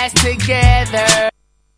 ass together.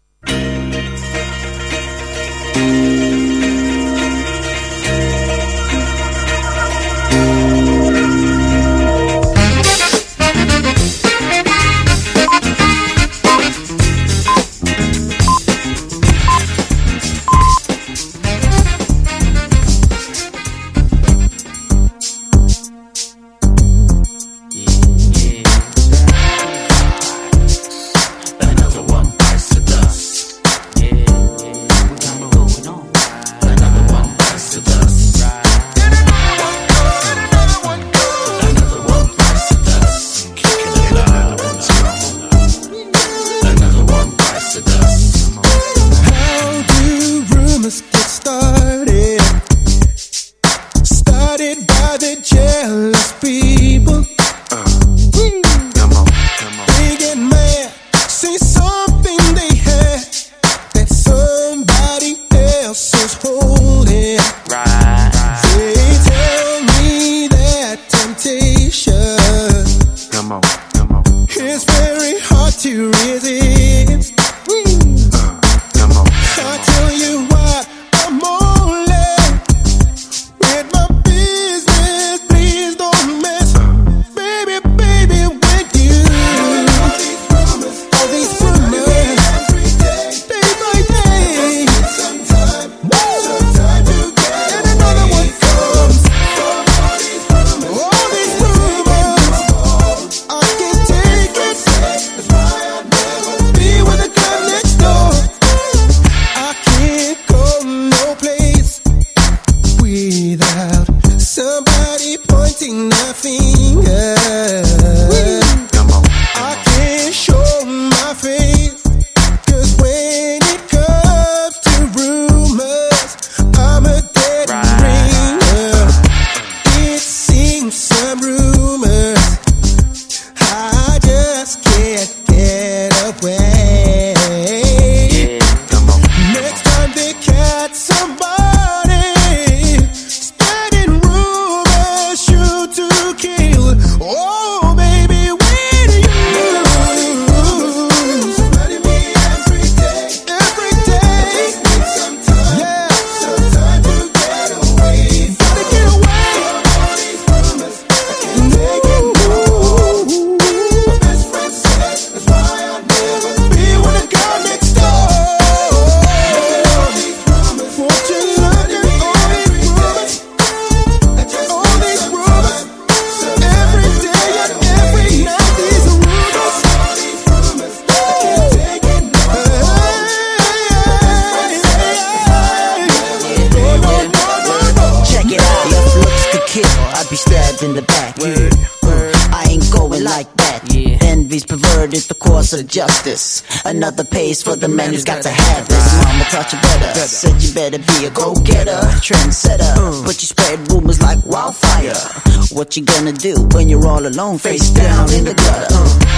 Justice, another pays for the man who's got to have this. Mama taught you better, said you better be a go-getter, trendsetter, but you spread rumors like wildfire. What you gonna do when you're all alone, face down in the gutter?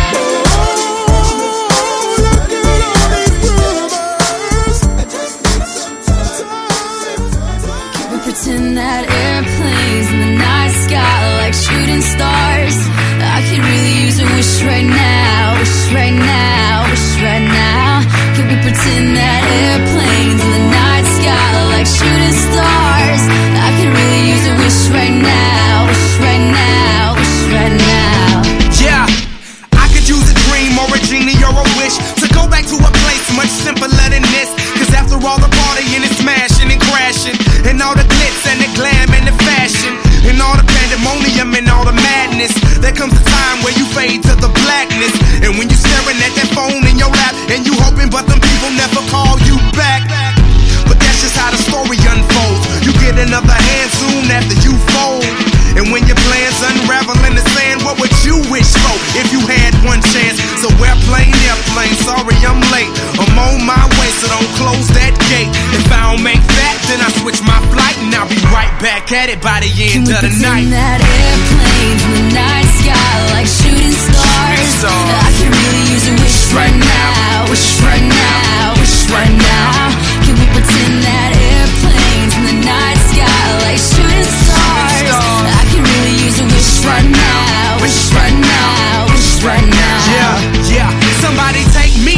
Can we pretend that airplanes in the night sky are like shooting stars? I could really use a wish right now, wish right now, wish right now. Can we pretend that airplanes in the night sky are like shooting stars? I could really use a wish right now, wish right now, wish right now. Yeah, I could use a dream or a genie or a wish to go back to a place much simpler than this. Cause after all the partying and smashing and crashing, and all the glitz and the glam and the fashion, and all the pandemonium and all the madness, there comes a time where you fade to the blackness. And when you staring at that phone in your lap, and you hoping but them people never call you back. But that's just how the story unfolds. You get another hand soon after you fold. And when your plans unravel in the sand, what would you wish for if you had one chance? So airplane, sorry I'm late. I'm on my way, so don't close that gate. If I don't make that, then I switch my flight, and I'll be right back at it by the end of the night. Can we pretend that airplanes in the night sky like shooting stars? I can really use a wish right now, wish right now, wish right now. Can we pretend that airplanes in the night sky like shooting stars? I can really use a wish right now, wish right now, wish right now. Yeah, somebody take me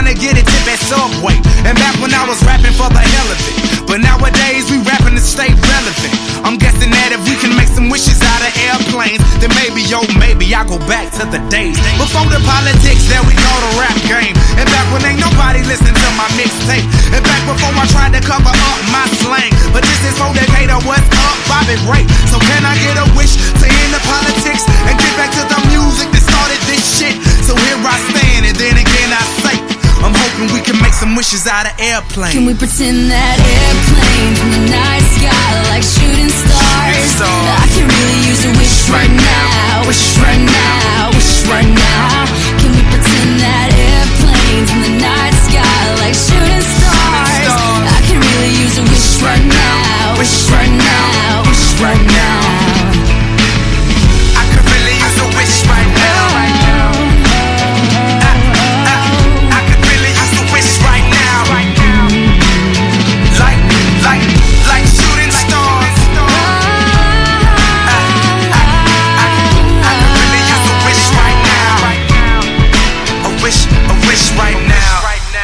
trying to get a tip at Subway. And back when I was rapping for the hell of it. But nowadays we rapping to stay relevant. I'm guessing that if we can make some wishes out of airplanes, then maybe, maybe I go back to the days before the politics that we call the rap game. And back when ain't nobody listening to my mixtape. And back before I tried to cover up my slang. But this is for Decatur, what's up, Bobby Ray. So can I get a wish to end the politics and get back to the music that started this shit? So here I stand, and then again I say, I'm hoping we can make some wishes out of airplanes. Can we pretend that airplanes in the night sky like shooting stars? I can really use a wish right now, wish right now, wish right now. Can we pretend that airplanes in the night sky like shooting stars? I can really use a wish right now, wish right now, wish right now. I could really use a wish right now. Like shooting stars. I could really use a wish right now. A wish right now.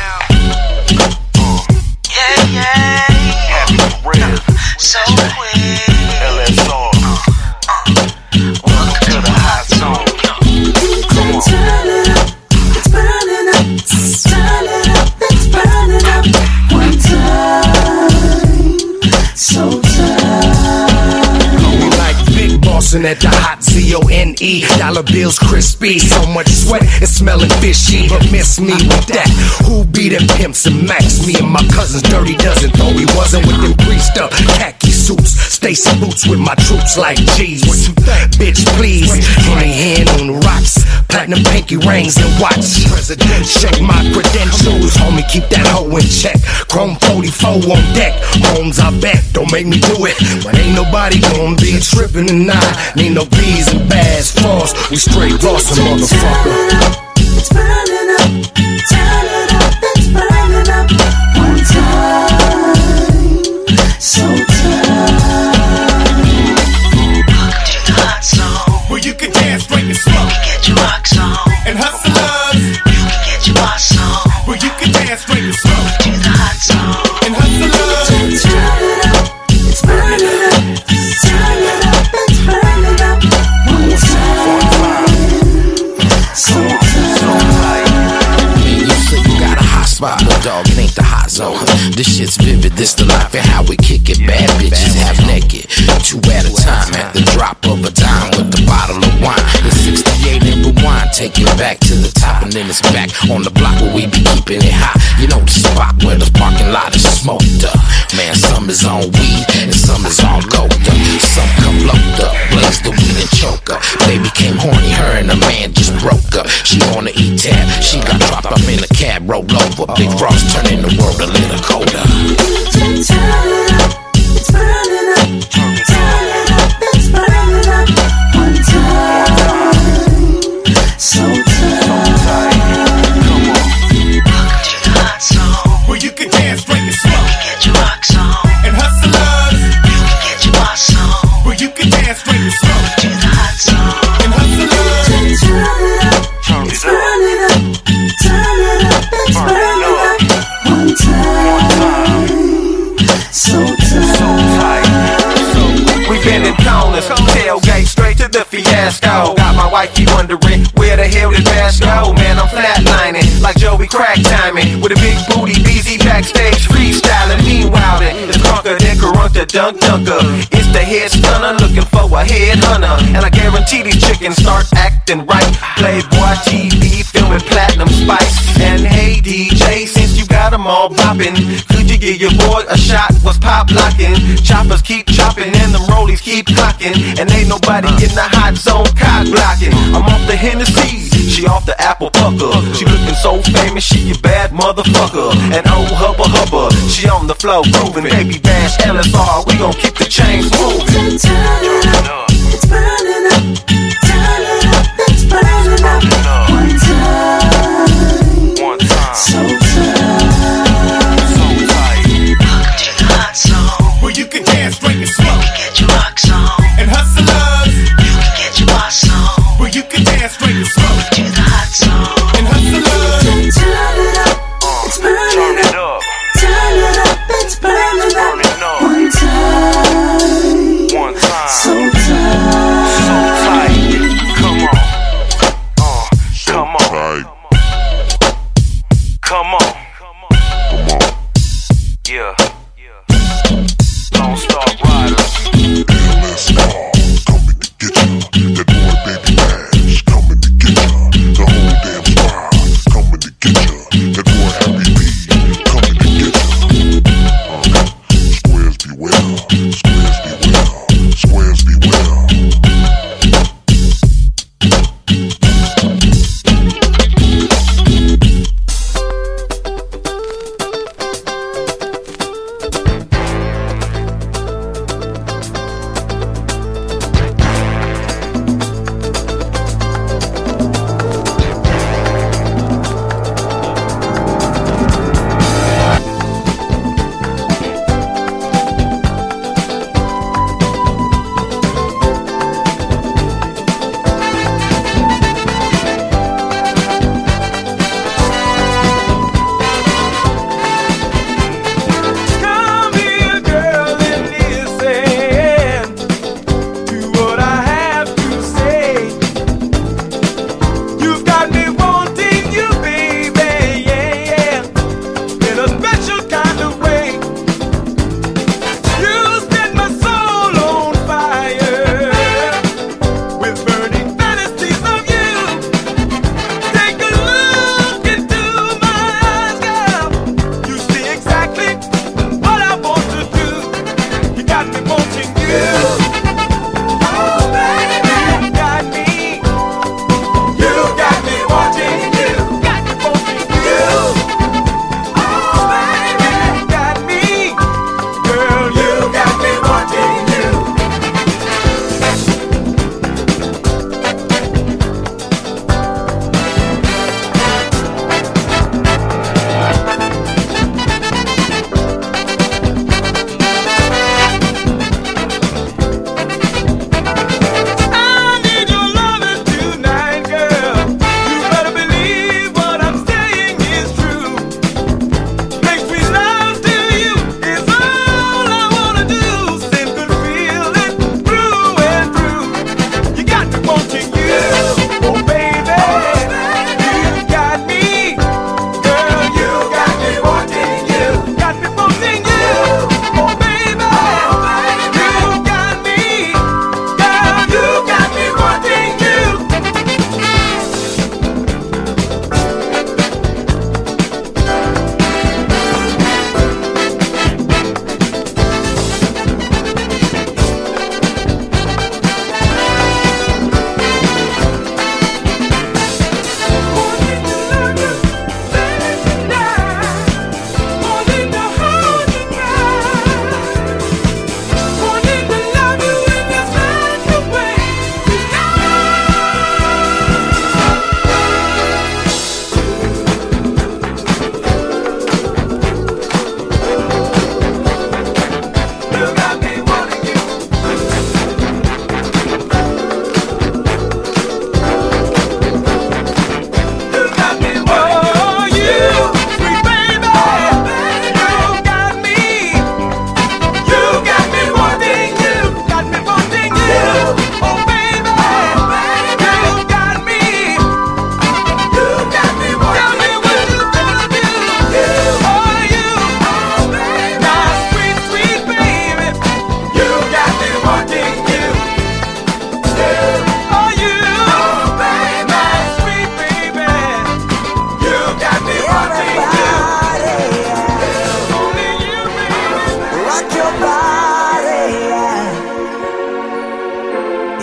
Yeah. So welcome to the hot zone. Come on. Turn it up, it's burning up. Turn it up, it's burning up. One time, so tired. Like Big Bossin' at the hot ZONE. Dollar bills crispy, so much sweat, it's smelling fishy. But miss me with that. Who be them pimps and max? Me and my cousins, Dirty Dozen. Though he wasn't with them greased up khaki suits. Stacy boots with my troops like G's. What you think? Bitch, please. Honey hand on the rocks. Platinum pinky rings and watch. President, check my credentials. Homie, keep that hoe in check. Chrome 44 on deck. Homes, I bet. Don't make me do it. But ain't nobody gonna be tripping tonight. Need no B's and bads, false. We straight Boston, motherfucker. It's burning up. Turn it up, it's burning up. One time, so tired. Welcome to the hot zone, Where you can dance, drink and smoke, you get your rocks on, and hustlers. you can get your boss on. Where you can dance, drink and smoke, To the hot zone, and hustlers. Turn it up, it's burning up. Turn it up, it's burning up. One time, so tired. Man, you say you got a hot spot, but dog, it ain't the hot zone. This shit's vivid, this the life and how we kick it. Bad bitches half naked, two at a time, at the drop of a dime with a bottle of wine. It's 68 and rewind, take it back to the top, and then it's back on the block where we be keeping it hot. You know the spot where the parking lot is smoked up. Man, some is on weed and some is on gold up. Some come locked up, blaze the weed and choke up. Baby came horny, her and the man just broke up. She on the E-tab, she got dropped up in a cab, rolled over. Big Frost turning the world a little colder. Turn it up, it's burning up. Turn it up, it's burning up. One time, so tired. welcome to the hot zone, Where you can dance, drink and smoke, you get your rocks on, and hustlers. you can get your boss on. Where you can dance, drink and smoke, To the hot zone, and hustlers. Turn it up, it's burning up. Turn it up, it's burning up. One time, so tired. We been in corners, tailgate straight to the fiasco. Got my wifey wondering where the hell did Bash go? Man, I'm flatlining like Joey crack timing with a big booty, BZ backstage freestyling. Meanwhile, the drunker than Carunta Dunk Dunker. It's the head stunner looking for a head hunter, and I guarantee these chickens start acting right. Playboy TV filming Platinum Spice. And hey DJ, since you got them all bopping, could you give your boy a shot? Was pop locking? Choppers keep chopping and them rollies keep clocking, and ain't nobody in the hot zone cock blocking. I'm off the Hennessy, she off the apple pucker. She looking so famous, she a bad motherfucker. And oh hubba hubba, she on the floor grooving. Baby Bash LSR, we gon' keep the chains moving. Turn it up, it's burning up. Turn it up, it's burning up. One time, so tired. welcome to the hot zone, Where you can dance, drink and smoke, you get your rocks on, and hustlers. you can get your boss on. Where you can dance, drink and smoke, To the hot zone, and hustlers. Turn it up,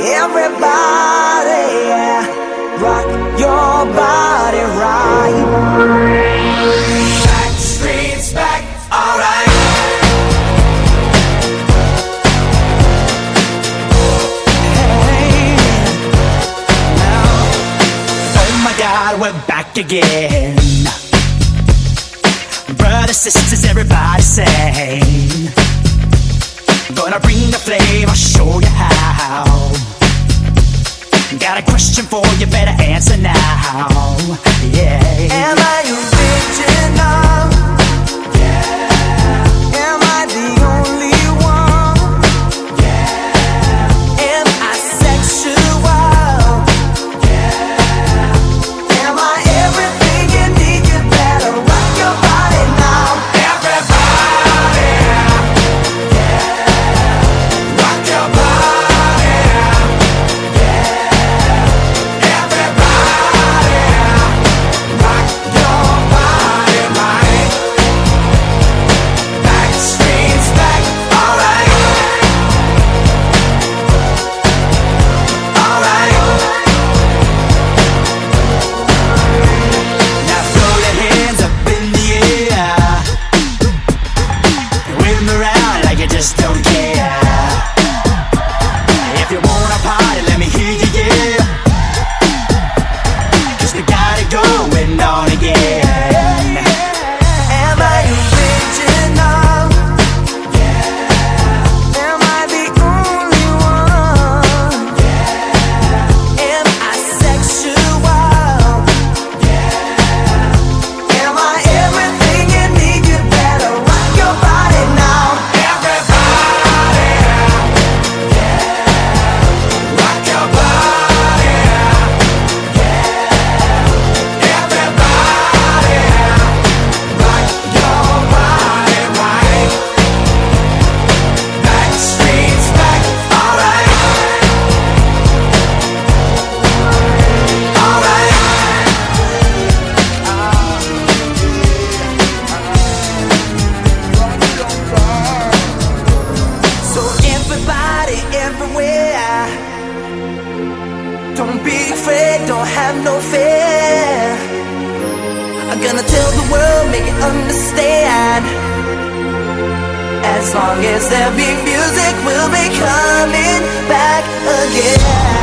Everybody, rock your body right. Back streets back, alright. Hey, now, oh my God, we're back again. Brothers, sisters, everybody sing. Gonna bring the flame, I'll show you how. Got a question for you, better answer now. Yeah. Am I original? Yeah. Am I the only one? Yeah. Am I sexual? Yeah. Am I everything you need? You better rock your body now. Everybody, yeah. Rock your body. Just don't care. If you wanna party, let me hear you, yeah. 'Cause we got it going on again. Am I original? Yeah. Am I the only one? Yeah. Am I sexual? Yeah. Am I everything you need? You better rock your body now. Don't be afraid, don't have no fear. I'm gonna tell the world, make it understand. As long as there be music, we'll be coming back again.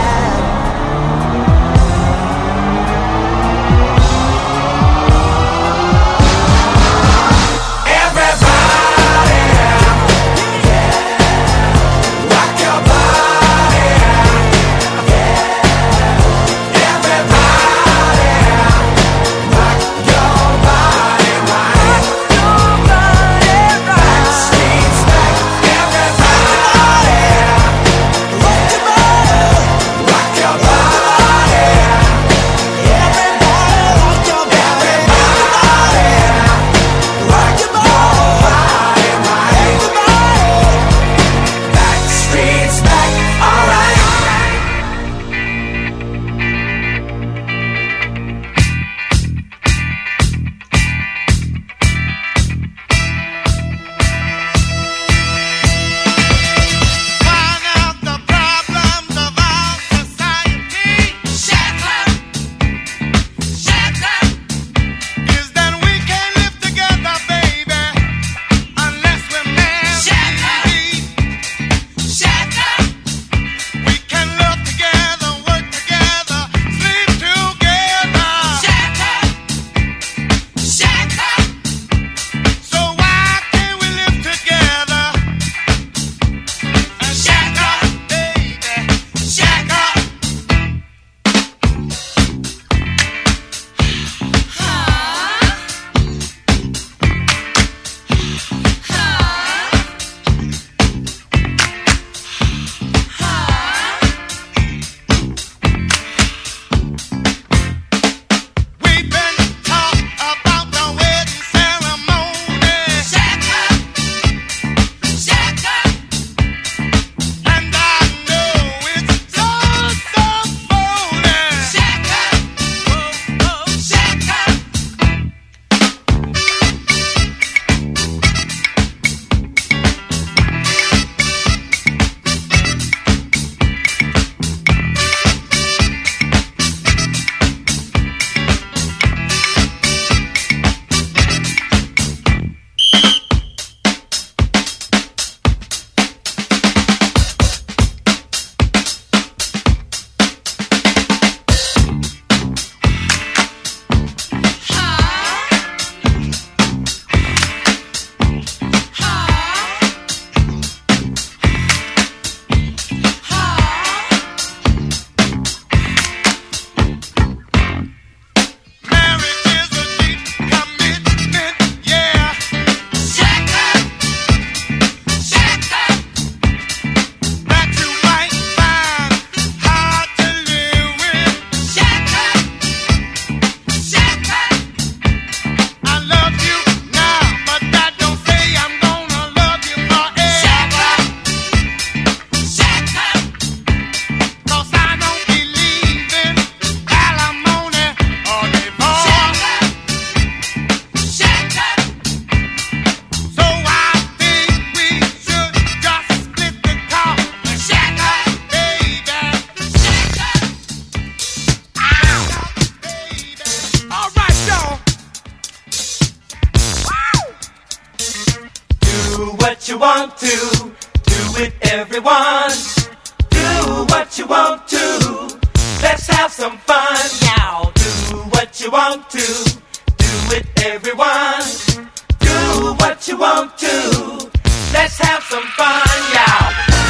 want to. Do it, everyone. Do what you want to. Let's have some fun, y'all. Do what you want to. Do it, everyone. Do what you want to. Let's have some fun, y'all.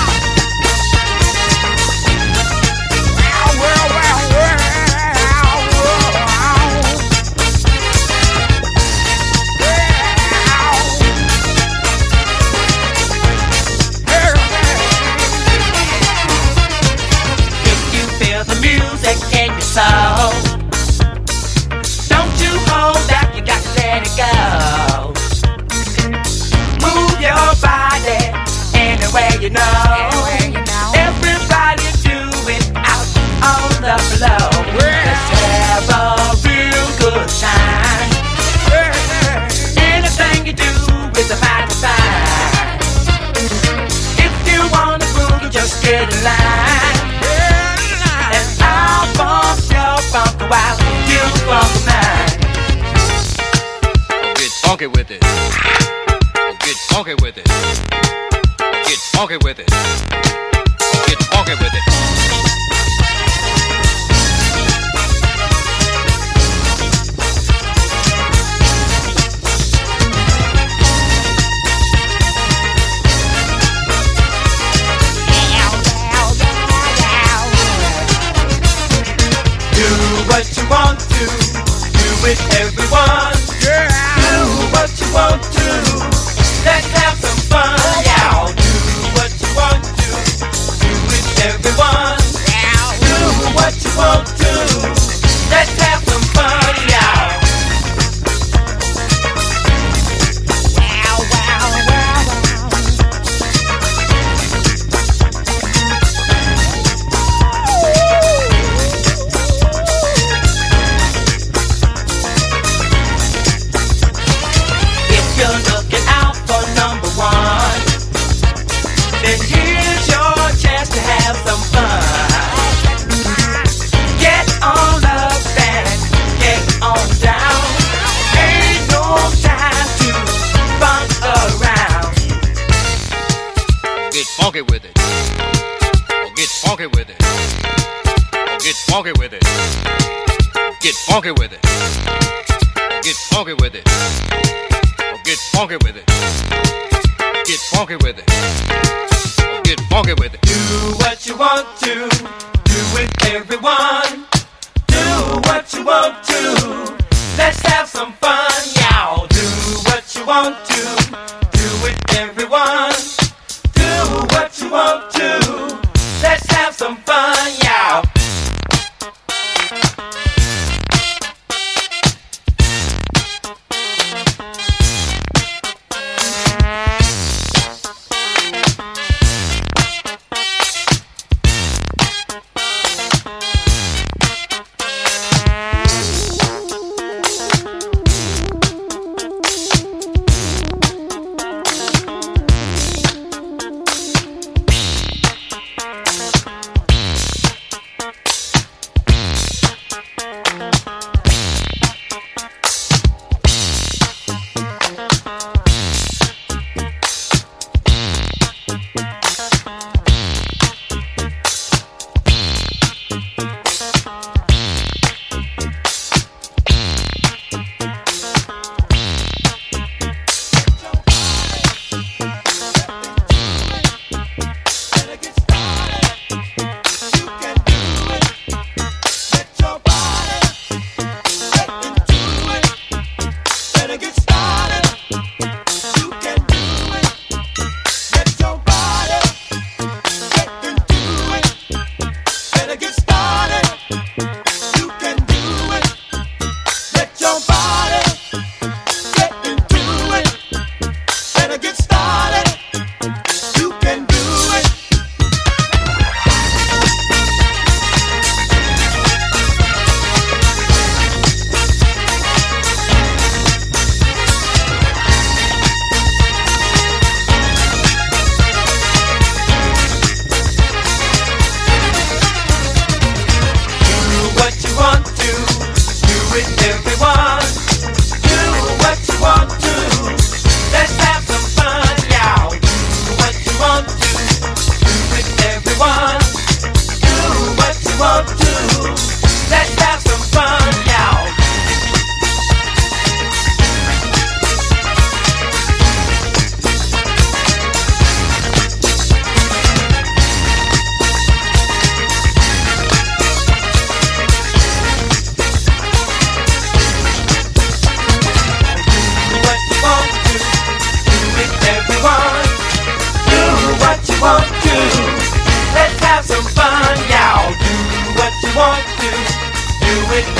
In your soul, don't you hold back, you got to let it go. Move your body anywhere you know. Everybody do it out on the floor. Let's have a real good time. Anything you do is a mighty fine. If you want to boogie, just get in line. While you funk mine. Get funky with it. Get funky with it. Get funky with it. Get funky with it. What you want to, do it, everyone. Yeah. Do what you want to. Let's have some fun, y'all. Do what you want to, do it, everyone. Do what you want to. Let's have some fun, y'all. Wow, wow, wow, funky with it. Get funky with it. Get funky with it. Get funky with it. Get funky with it. Get funky with it. Get funky with it. Get funky with it. Do what you want to. Do it, everyone. Do what you want to. Let's have some fun, y'all. Do what you want to. Do it, everyone. Do what you want to. Let's have some fun, y'all.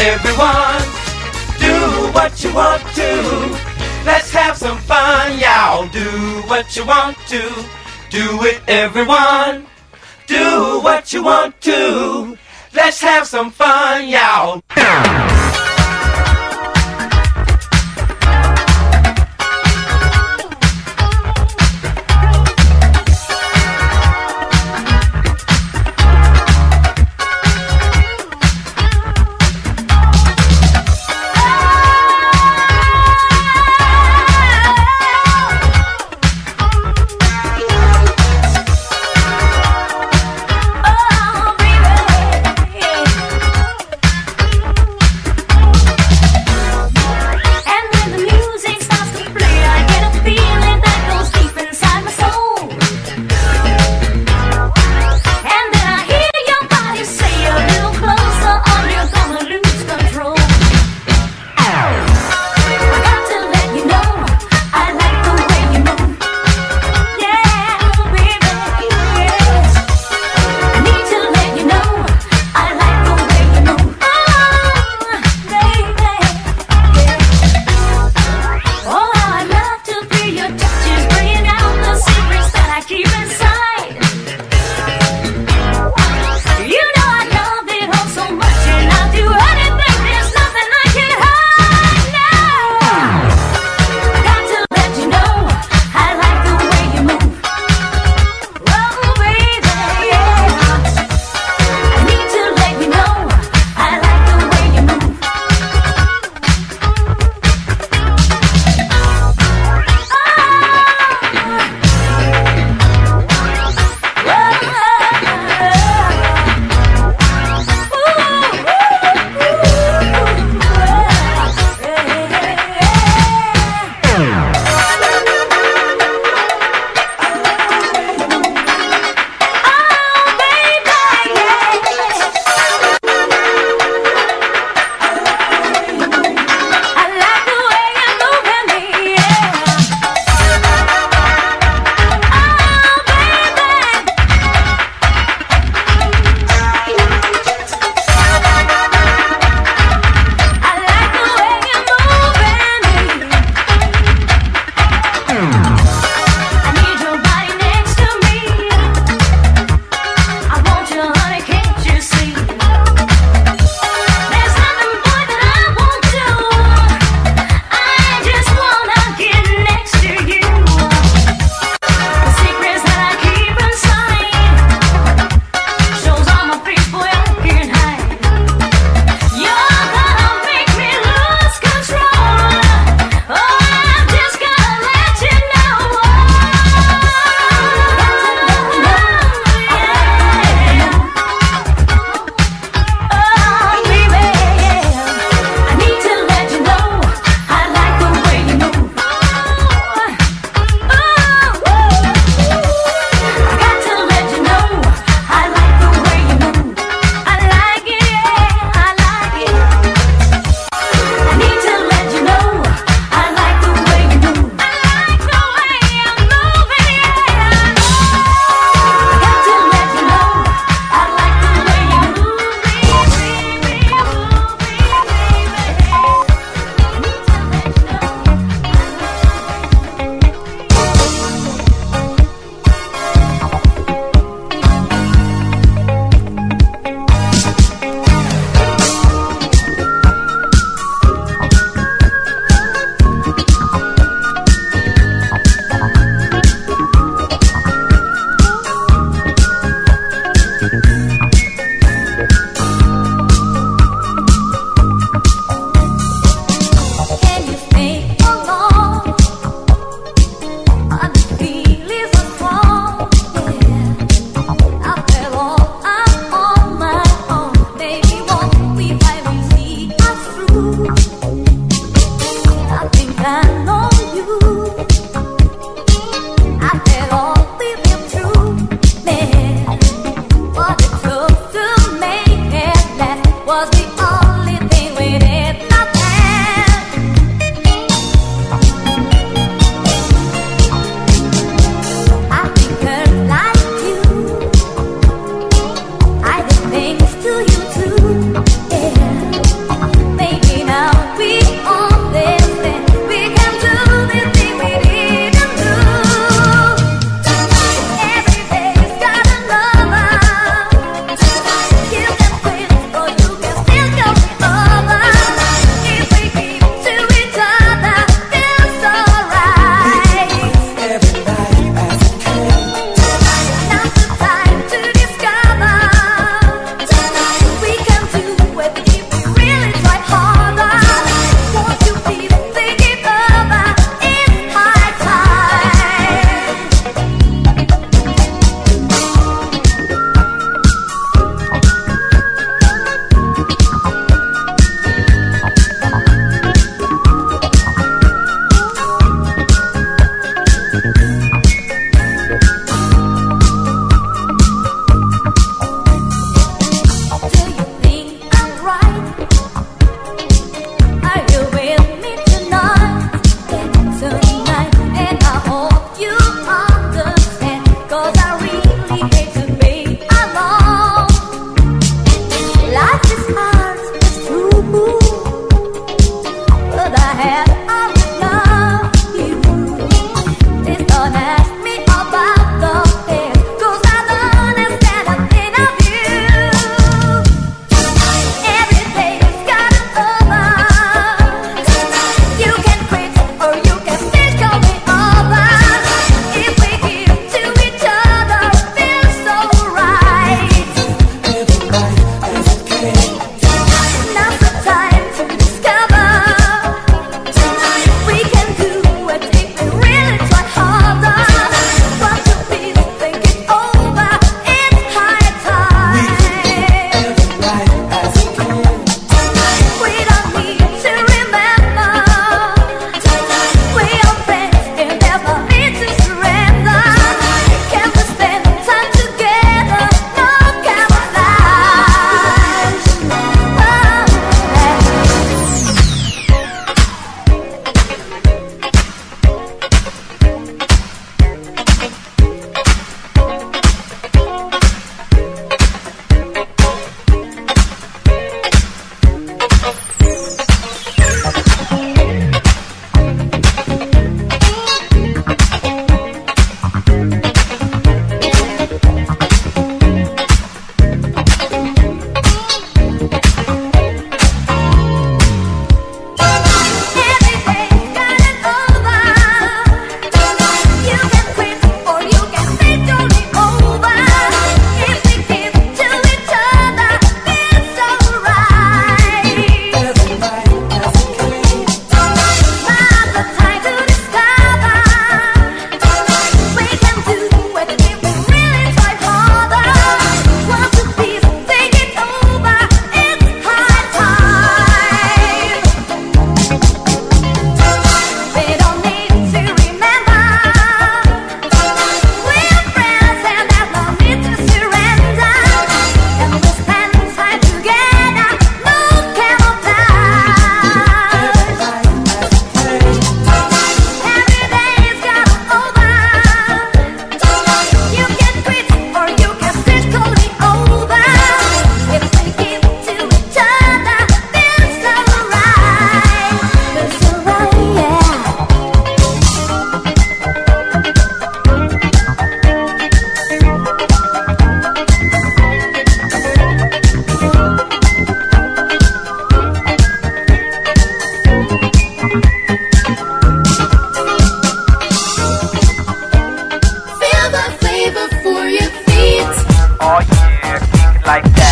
everyone. Do what you want to. Let's have some fun, y'all. Do what you want to. Do it, everyone. Do what you want to. Let's have some fun, y'all.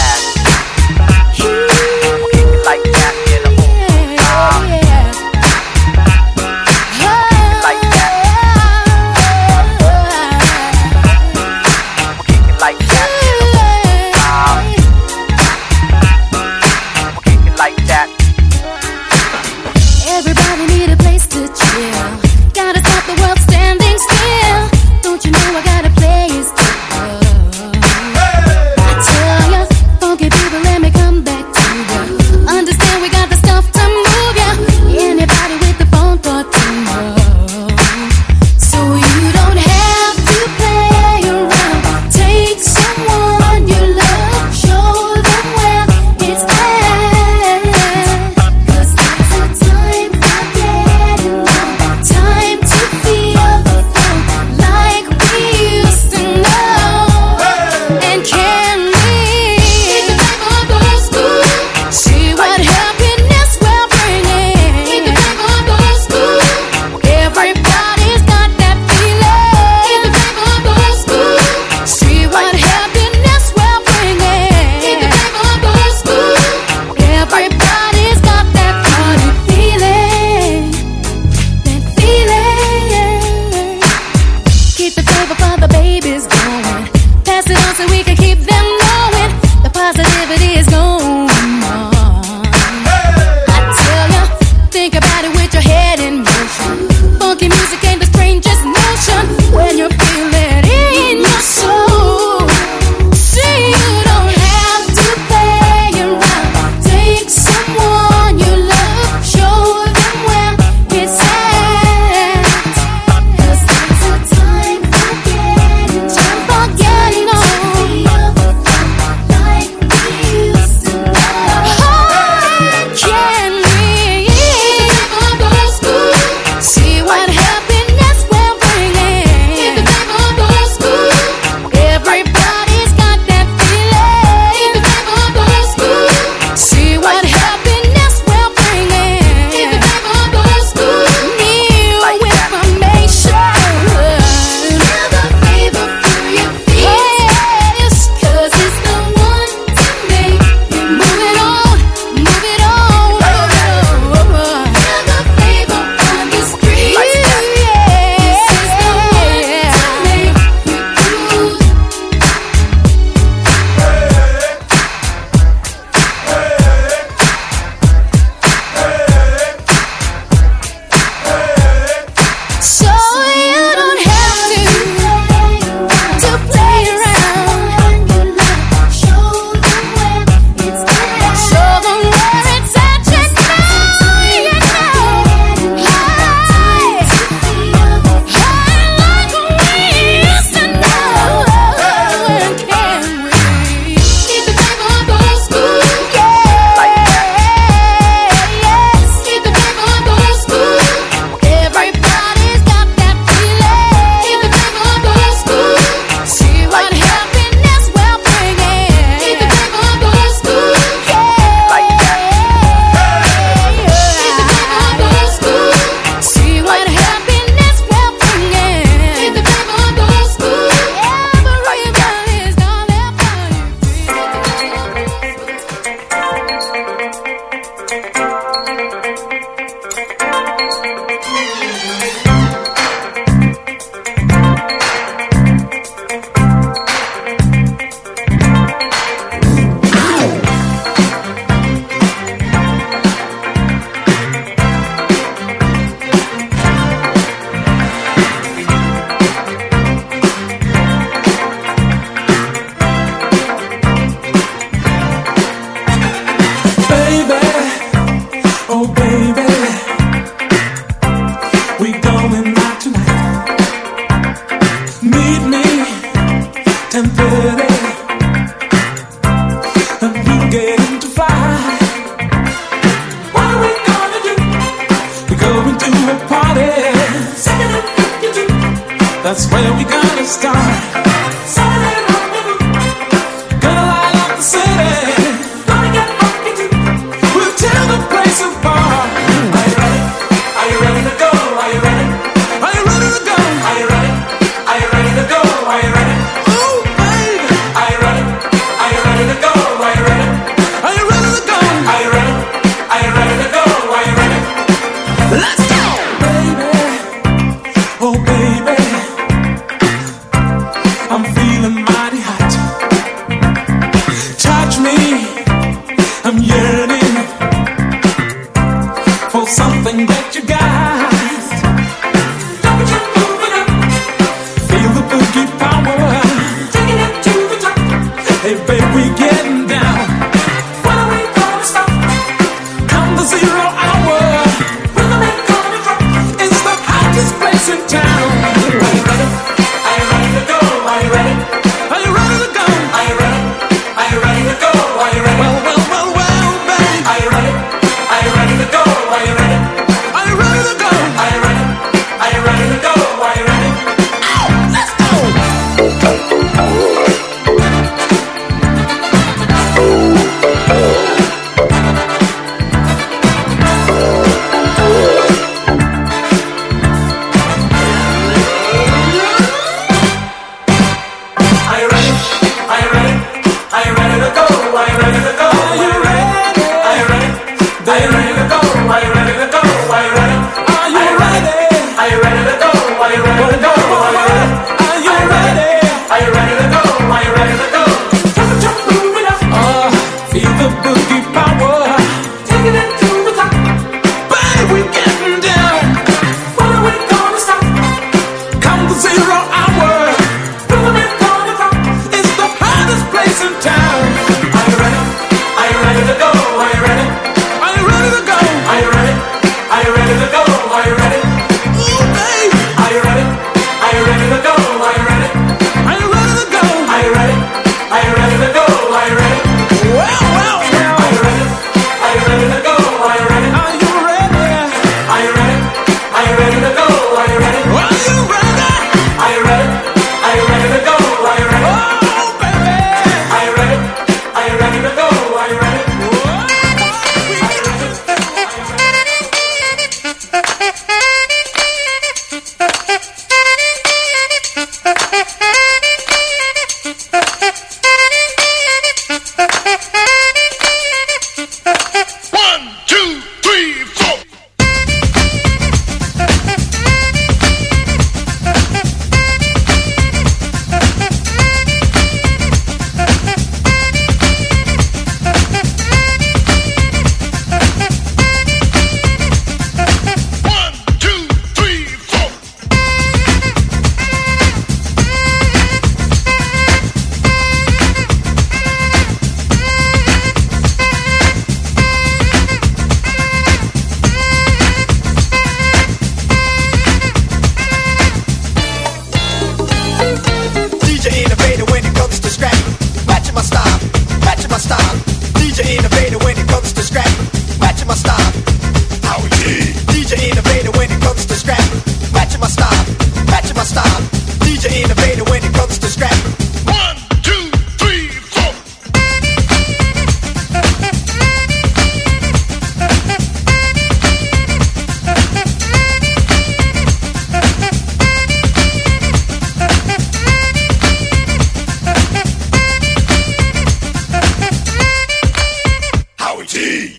That's where we gotta start. Gonna light up the city. Gonna get funky too. We'll tear the place apart. Are you ready? Are you ready to go? Are you ready? Are you ready to go? Are you ready? Are you ready to go? Are you ready? Ooh, baby. Are you ready? Are you ready to go? Are you ready? T.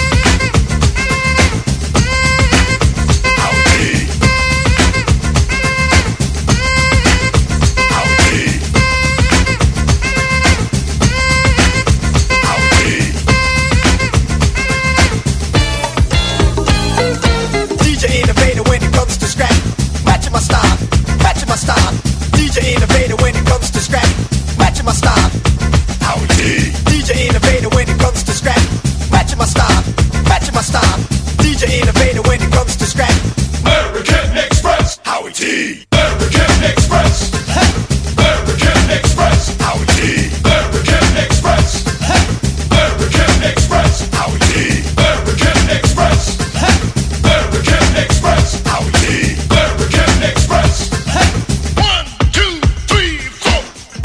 DJ innovator when it comes to scrap. Matching my style, matching my style. DJ innovator when it comes to scrap. Matching my style. Howie T. DJ innovator when it comes to scrap. Matching my style, matching my style. DJ innovator when it comes to scrap. American Express. Howie T. American Express. American Express. Howie T. American Express. American Express. Howie T. American Express. American Express. Howie T. American Express. 1, 2, 3, 4.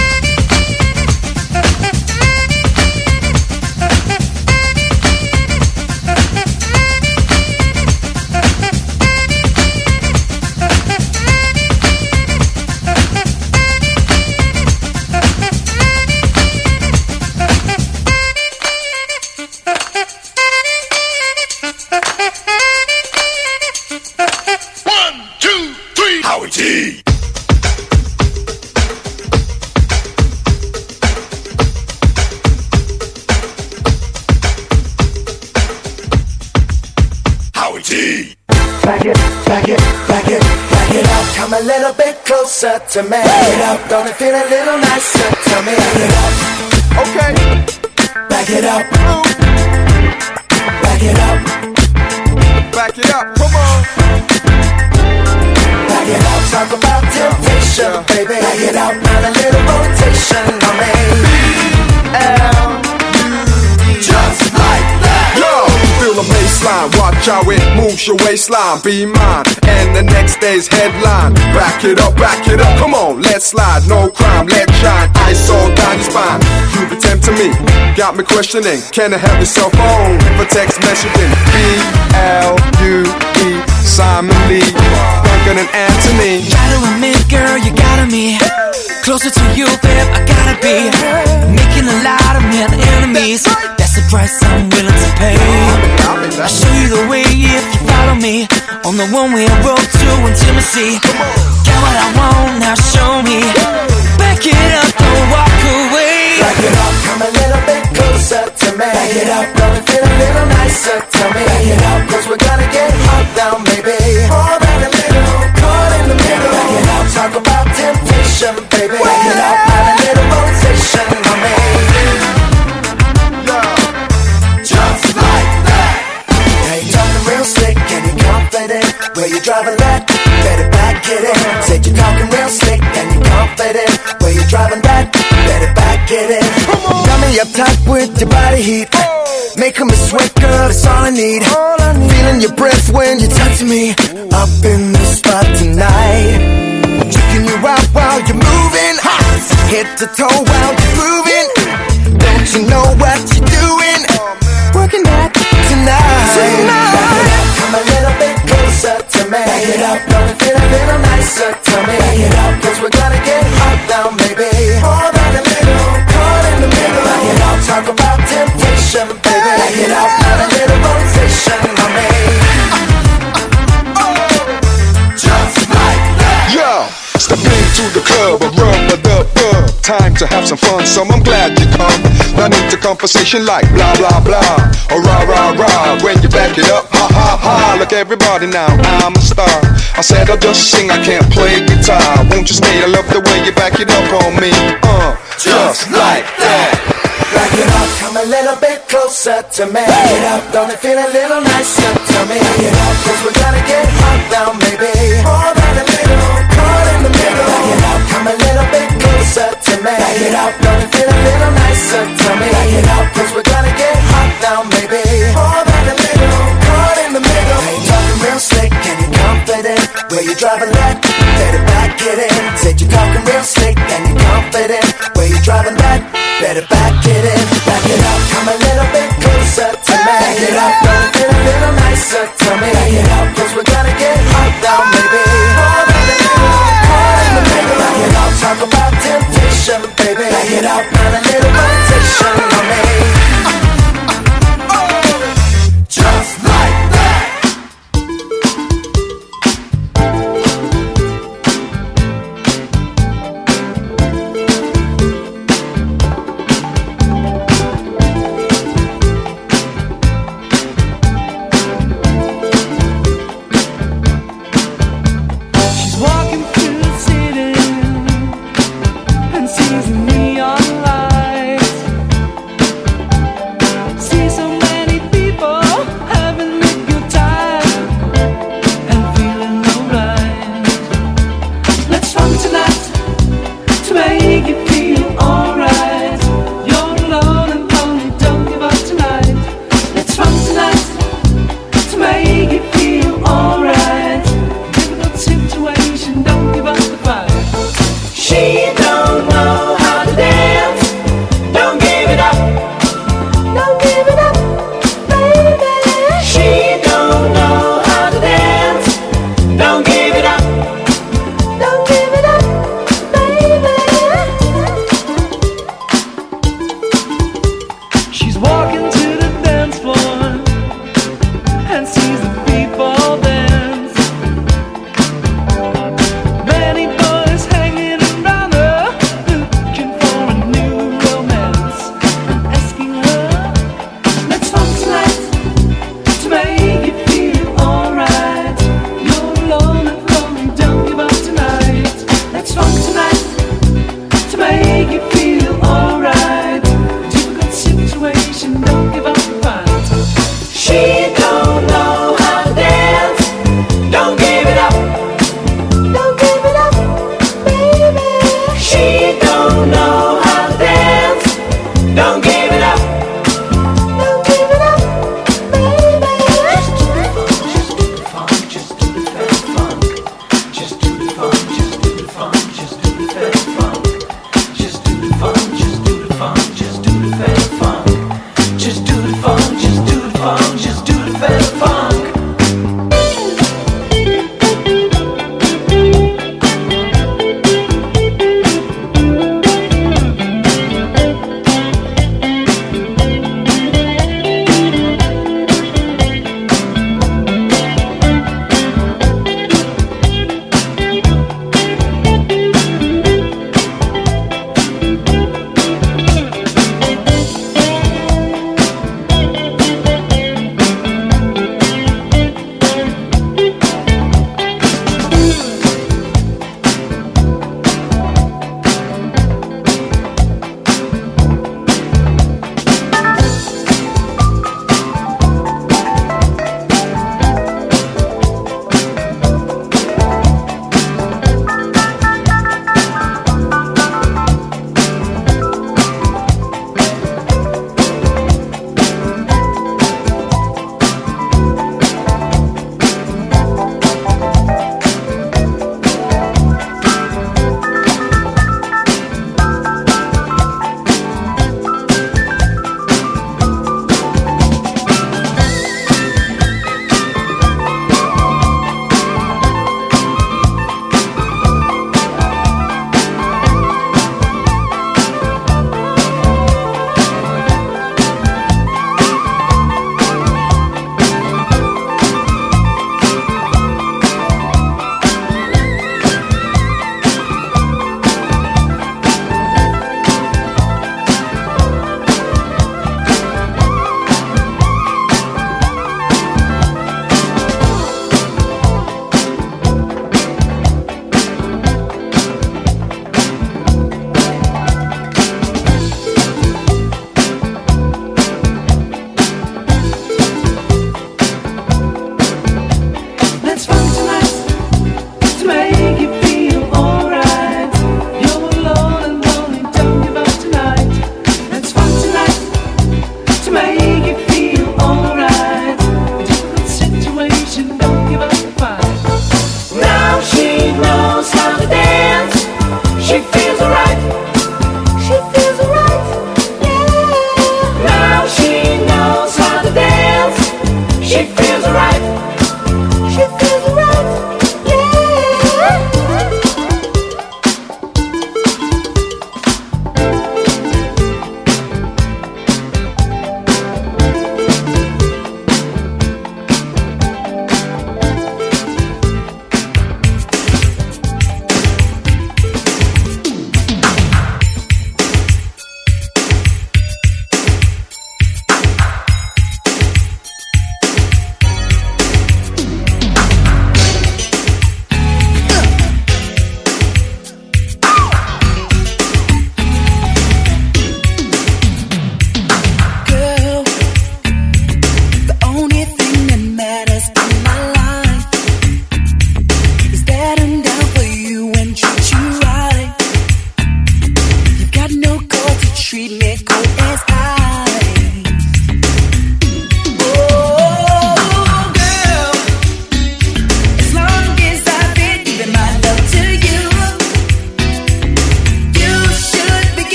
Howie T. Howie T. Back it, back it, back it, back it up. Come a little bit closer to me. Back it up, don't it feel a little nicer to me? Back it up, Okay. back it up, back it up, Back it up. Come on. back it up. Talk about temptation, baby. Back it up, and a little rotation on me. Just like that. Yo, feel the baseline, watch how it moves your waistline. Be mine, and the next day's headline. Back it up, come on, let's slide. No crime, let's shine. Ice all down your spine. You be tempting me, got me questioning. Can I have your cell phone for text messaging? B-L-U-E, Simon Lee, Duncan and Anthony. Gotta admit, girl, you gotta me. Closer to you, babe, I gotta be. Making a lot of men enemies. That's the price I'm willing to pay. I'll show you the way if you follow me. On the one-way road to intimacy. Get what I want, now show me. Back it up, don't walk away. Back it up, come a little bit closer to me. Back it up, don't it feel a little nicer to me? Back it up, cause we're gonna get hot down, baby. More than a little, caught in the middle. Back it up, talk about temptation, baby. Back it up, and a little rotation on me. Just like that. Now you're talking real slick and you're confident. Where you driving that? Better back it in. Said you're talking real slick and you're confident. Where you driving that? Better back it in. Got me uptight with your body heat. Making me sweat, girl, that's all I need. Feeling your breath when you touch me. Up in the spot tonight. Checking you out while you're moving. Head to toe while you're grooving. Don't you know what you're doing? Working that tonight. Back it up, come a little bit closer to me. Back it up, don't it feel a little nicer to me? Back it up, cause we're gonna get hot down, baby. More than a little, caught in the middle. Back it up, talk about temptation, baby. Back it up, not a little rotation on me. Just like that. Yo, step into the club, a rub-a-dub-dub. Time to have some fun, so I'm glad you come. Not into conversation like blah blah blah or rah rah rah. When you back it up, ha ha ha. Look everybody now, I'm a star. I said I'll just sing, I can't play guitar. Won't you stay? I love the way you back it up on me. Just like that. Back it up, come a little bit closer to me. Back it up, don't it feel a little nicer to me? Back it up, cause we're gonna get hot down, baby. More than a little, caught in the middle. Back it up, come a little bit closer to me. Back it up, don't it feel a little nicer to me? Back it up, cause we're gonna get hot down, baby. More than a little, caught in the middle. Hey, talking real slick and you're confident. Where you driving that? Better back it in. Said you're talking real slick and you're confident. Where you driving that? Better back it in. Back it up, come a little bit closer to me. Back it up, don't it feel a little nicer to me? Back it up, cause we're gonna get hot down, baby. More than a little, caught in the middle. Back it up, talk about temptation, baby. Back it up, and a little rotation on me.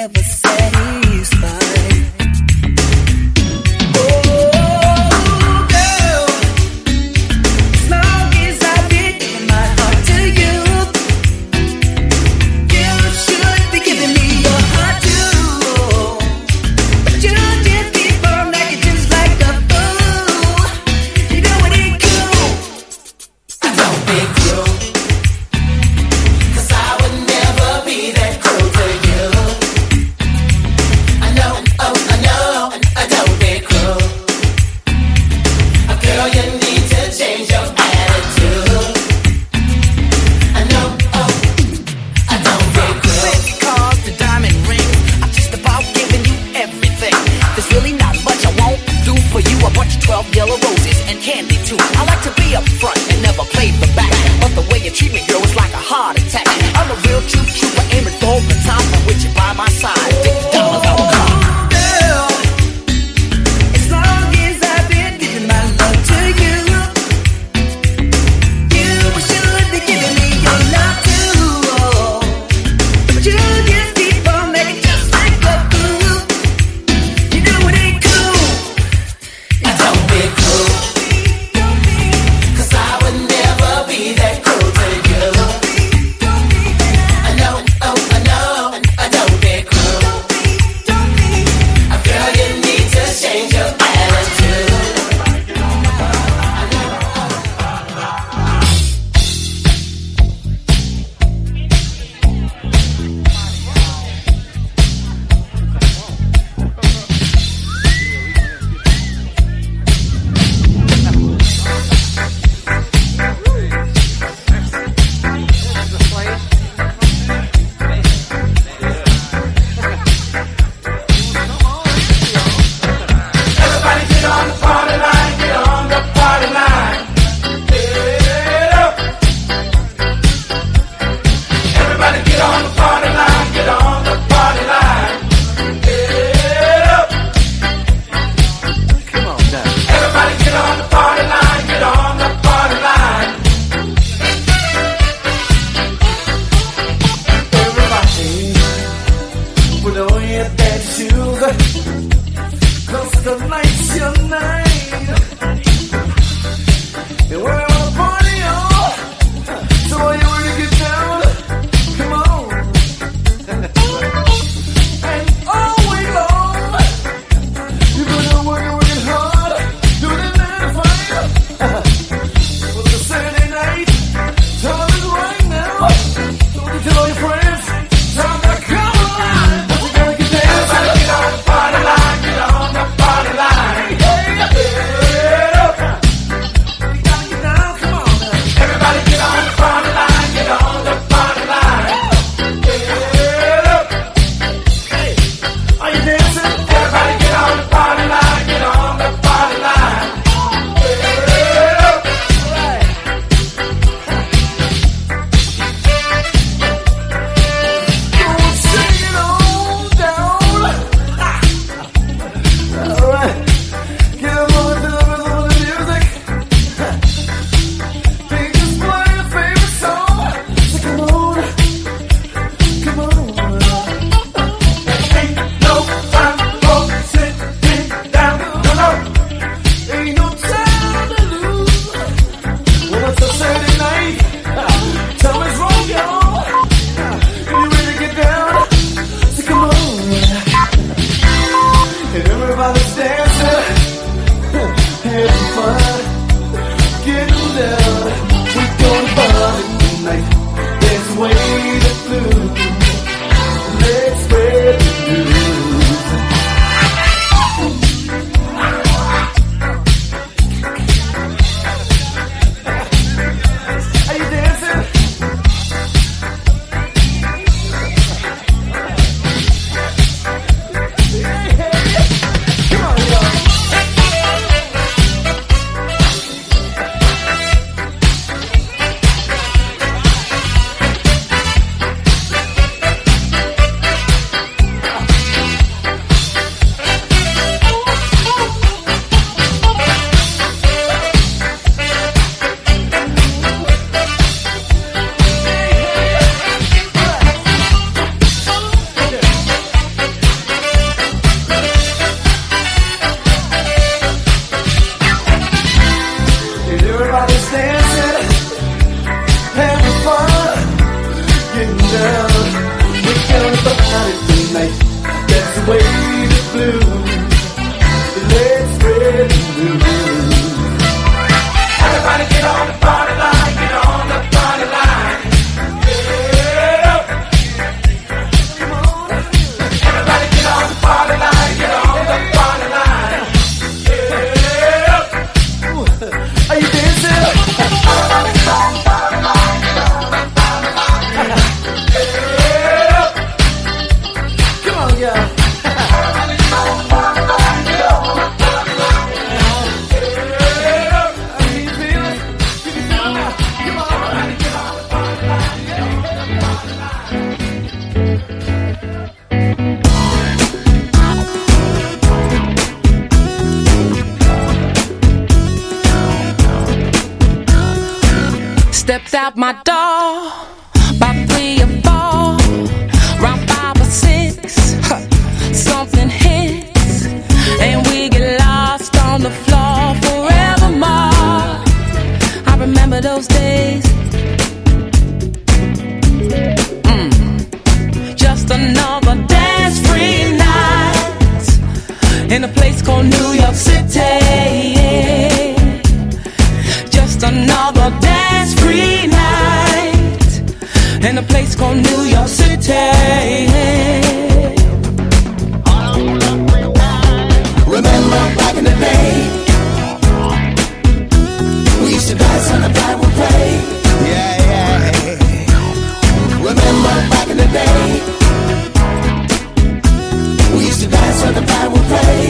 never satisfied. angels. We're gonna party tonight. That's the way the blues. Let's spread the news. Everybody get on the party line, get on the party line. Yeah. Come on. Everybody get on the party line, get on the party line. Yeah. Are you dancing? Come on, y'all. Stepped out my door, about 3 or 4, round 5 or 6, something hits, and we get lost on the floor forevermore. I remember those days. Just another dance-free night in a place called New York City. Just another dance-free night in a place called New York City. Remember back in the day, we used to dance on the Bible play. Yeah, yeah. Remember back in the day, we used to dance on the Bible play.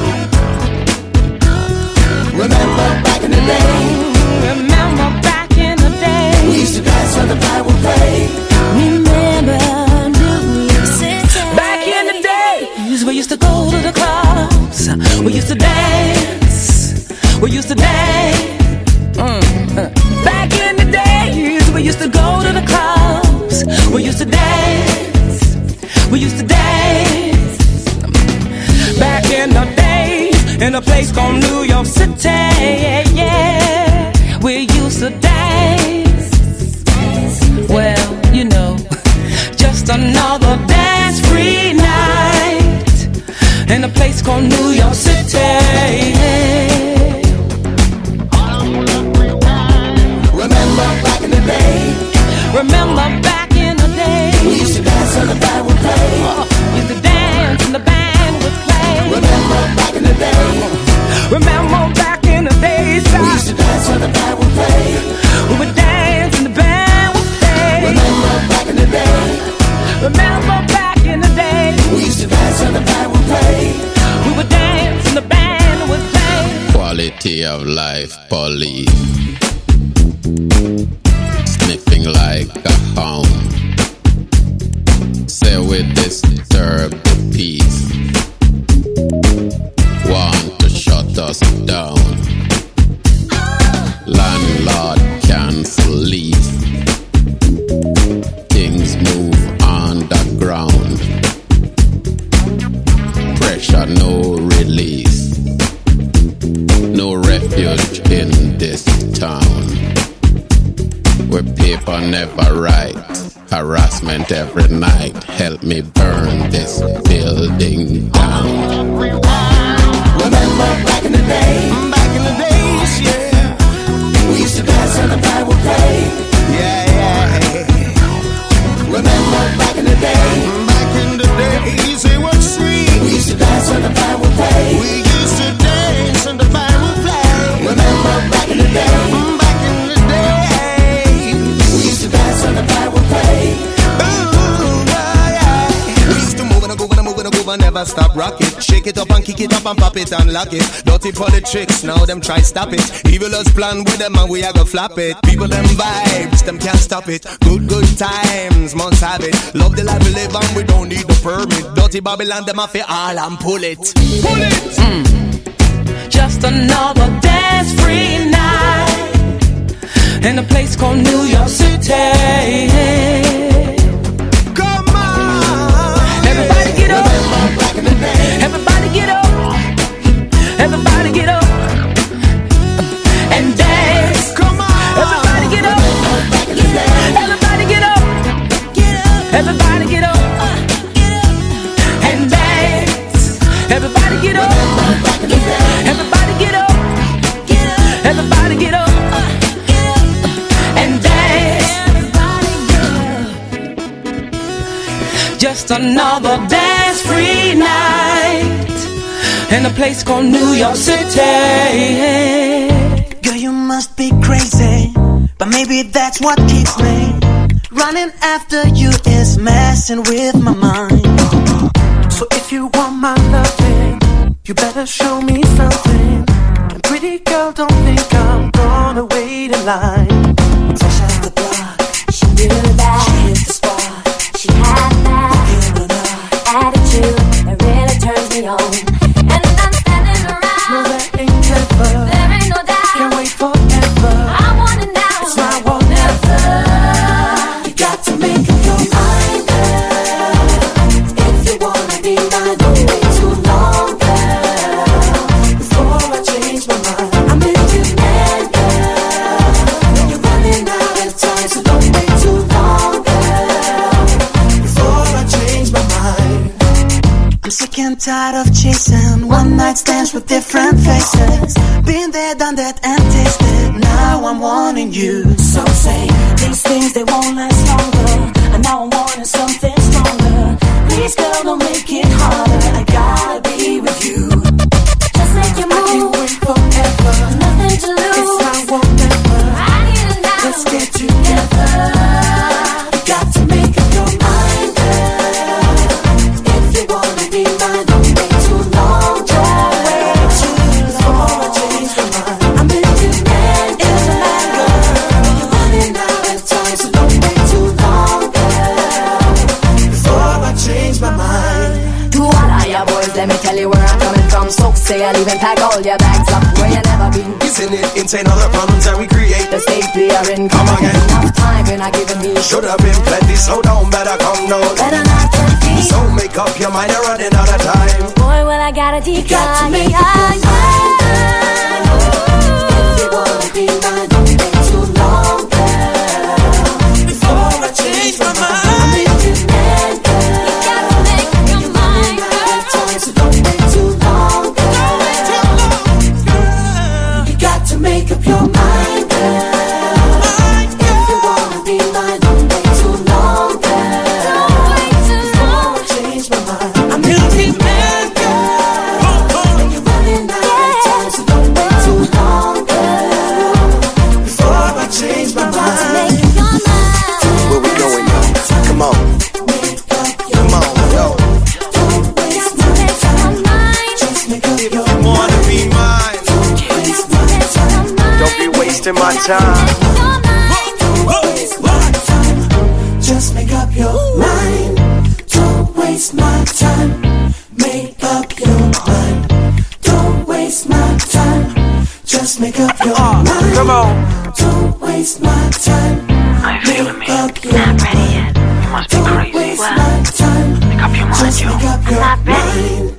Remember back in the day. Remember back in the day, we used to dance on the Bible play. Remember New York City. Back in the days, we used to go to the clubs. We used to dance. We used to dance. Back in the days, we used to go to the clubs. We used to dance. We used to dance. Back in the days, in a place called New York City. Yeah, we used to dance. Well, you know, just another dance-free night in a place called New York City. Remember back in the day. Remember back in the day, we used to dance on the Bible play. We used to dance and the band would play. Remember back in the day. Remember back in the days, we used to dance on the Bible play. We would dance and the band would play. Remember back in the day. Remember back in the day, we used to dance on the Bible play. we would dance and the band would play. Quality of life police, sniffing like a hound. Say we disturb the peace, want to shut us down. Landlord cancel lease, things move underground. Pressure no release, no refuge in this town. Where paper never write, harassment every night. Help me burn this building down. Remember back in the day. Back in the days, yeah. We used to dance on the Bible play. Yeah, yeah. Remember back in the day. Back in the days, it was sweet. We used to dance on the Bible play. We used to dance on the Bible play. Remember back in the day. Back in the day, we used to dance on the Bible play. We used to move and go and move and go and never stop rock it. Shake it up and kick it up and pop it and lock it. Dirty politics, now them try stop it. Evil us plan with them and we a go flap it. People them vibes, them can't stop it. Good times, must have it. Love the life we live and we don't need the permit. Dirty Babylon, them have to all and pull it. Pull it! Just another dance-free night in a place called New York City. Come on! Everybody get up! Back in the day. Everybody get up! Everybody get up! And dance! Come on! Everybody get up! Back in the day. Everybody get up! Everybody get up and dance. Everybody get up. Everybody get up. Everybody get up and dance. Just another dance-free night in a place called New York City. Girl, you must be crazy, but maybe that's what keeps me running after you is messing with my mind. So if you want my loving, you better show me something. And pretty girl, don't think I'm gonna wait in line. Fresh out the block, she knew that. She hit the spot, she had that attitude that really turns me on. And I'm standing around, no, that ain't clever. There ain't no doubt, can't wait forever. I want it now, it's not what never. You got to make up your mind, girl. If you wanna be mine, don't wait too long, girl. Before I change my mind, I'm into man, girl. You're running out of time, so don't wait too long, girl. Before I change my mind, I'm sick and tired of chasing one night stands with different faces. Been there, done that, and tasted. Now I'm wanting you. Some say these things they won't last longer, and now I'm wanting something stronger. Please, girl, don't make it harder. I gotta be with you. Just make your move. I can't wait forever. Nothing to lose. It's not what never. I need it now. Let's get together. You got to make up your mind, girl. If you wanna be mine, don't wait too long. Don't wait too long. Before I change my mind, I'm into man, girl. You're running out of time, so don't wait too long, girl. Before I change my mind. To all of your boys, let me tell you where I'm coming from. So say I'll even pack all your bags up where you never been. Isn't it insane all the problems that we create? The stage clearing, come again. Enough time you're not giving me. Should have been plenty, so don't better come now. Better not plenty. So make up your mind, you're running out of time. Boy, well I gotta decline. You got to make up your mind. If you wanna be mine, don't wait too long, girl. Before I change my mind, I'm into man, girl. You gotta make up your mind, girl. Time, so don't wait too long, girl. Don't wait too long, girl. You got to make up your mind, girl. If you wanna be mine, don't wait too long, girl. Don't wait too long. Before I change my mind, I'm into man, girl. You're running out of time, so don't wait too long, girl. Before I change my mind. Where we going, yo? Come on. Come on, yo. Don't waste my time. Just make up your mind. Wanna be mine? Don't be wasting my time. Just make up your mind. Don't waste my time. Make up your mind. Don't waste my time. Just make up your mind. Come on. Don't waste my time. Are you feeling me? Make up your Not ready mind. yet. You must be Don't crazy. waste my time. Make up your mind, Just yo. make up your Not ready. mind.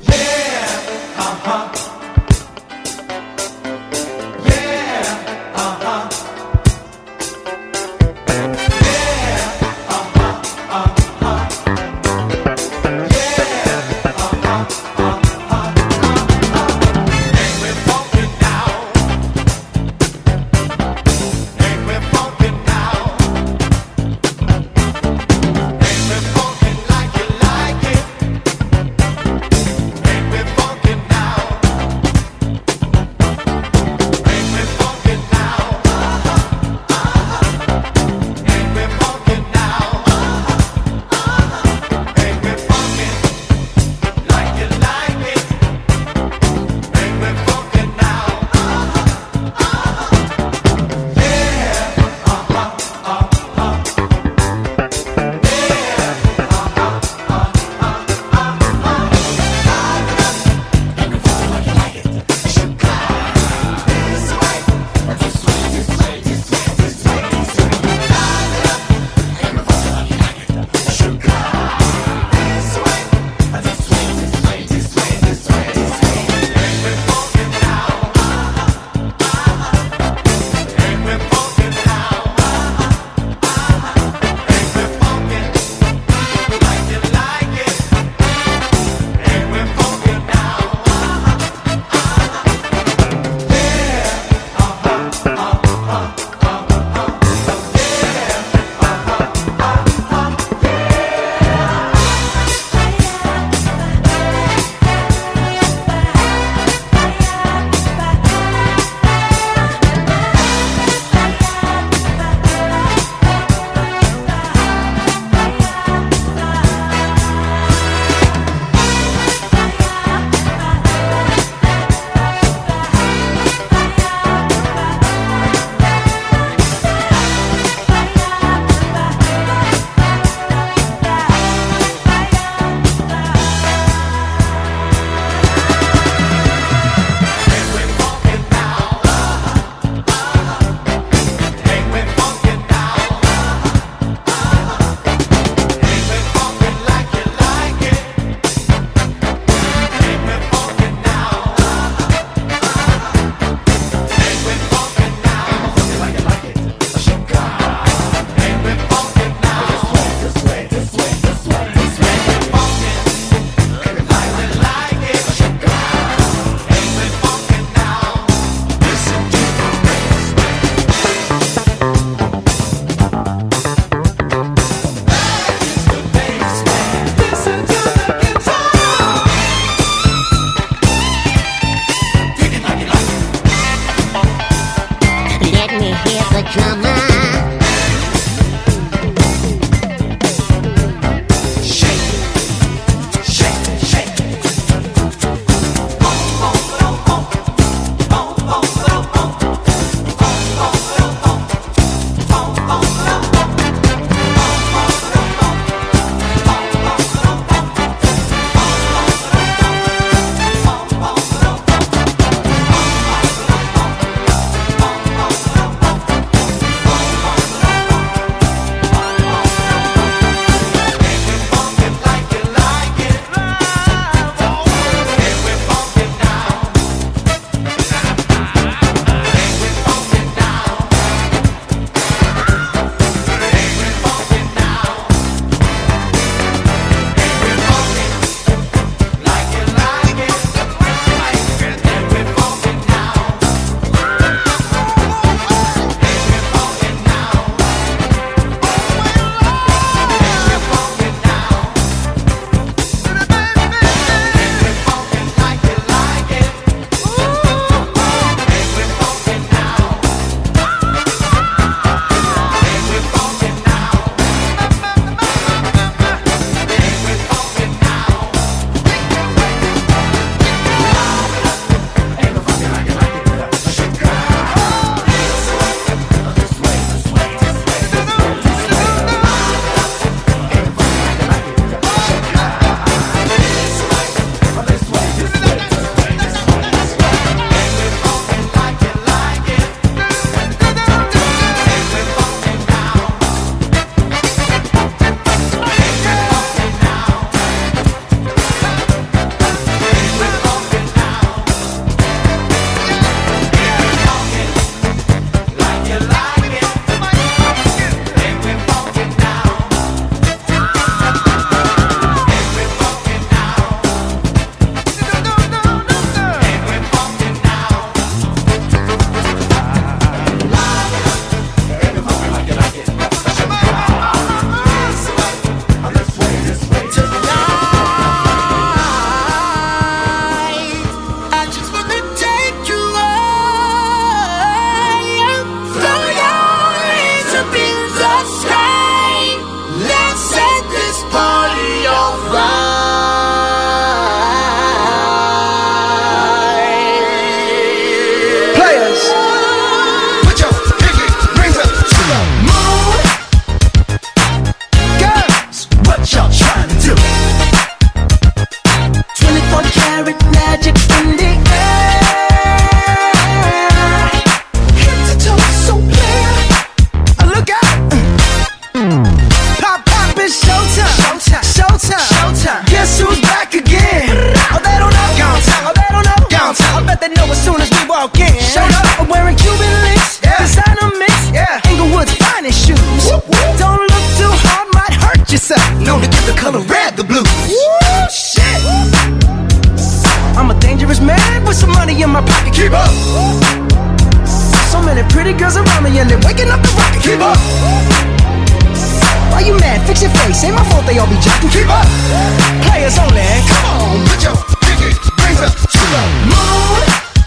give the color red the blues. Woo, shit. I'm a dangerous man with some money in my pocket. Keep up. So many pretty girls around me and they're waking up the rocket. Keep up. Why you mad? Fix your face. Ain't my fault they all be jocking. Keep up. Players only. Come on, put your pinky rings up to the moon.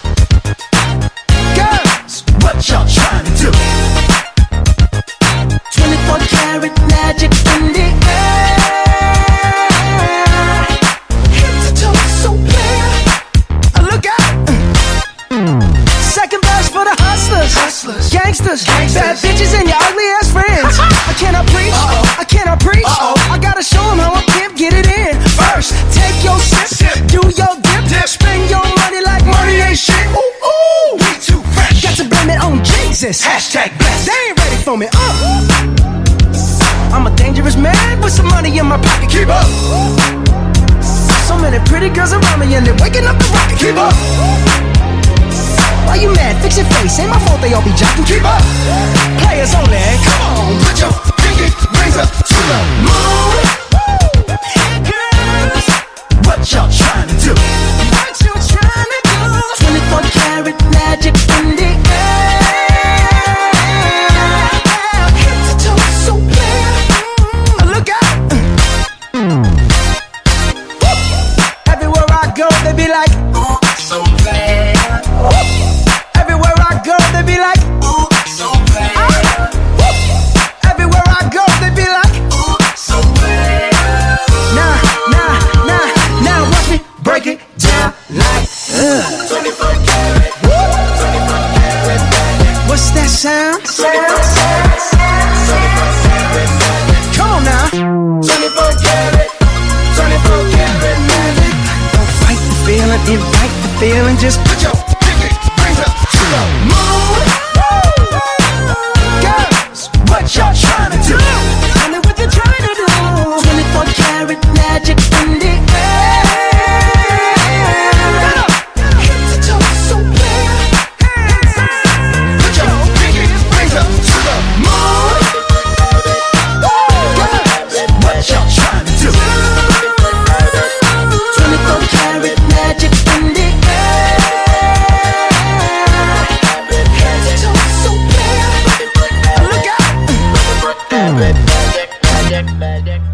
Girls, what y'all trying to do? 24 karat magic in the air. Head to toe, so clear. Look out. Second verse for the hustlers, gangsters, bad bitches and your ugly ass friends. I cannot preach, I cannot preach. I gotta show them how a pimp get it in. First, take your sip, do your dip, spend your money like money ain't shit. Ooh, ooh, we too fresh. Got to blame it on Jesus. Hashtag blessed. They ain't ready for me. I'm a dangerous man with some money in my pocket. Keep up. So many pretty girls around me and they're waking up the rocket. Keep up. Why you mad? Fix your face. Ain't my fault they all be jocking. Keep up. Players only. Come on, put your pinky rings up to the moon. Girls, what y'all trying to do? what you trying to do? 24 karat magic in the air. Head to toe, so clear. Look out. Everywhere I go, they be like, Ooh, so bad. everywhere I go, they be like, Ooh, so bad. everywhere I go, they be like, Ooh, so bad. Now watch me break it down like 24 karat. 24 karat magic. what's that sound? 24 karat magic. Come on now. 24 karat. 24 karat magic. Don't fight the feeling, invite the feeling, just Put your pinky rings up to the moon. girls, What y'all trying to do? tell me what you trying to do. 24 karat magic in the air. Head to toe, so clear. Put your pinky rings up to the moon. What y'all trying to do? 24 karat magic in the air. Head to toe, so clear. Look out.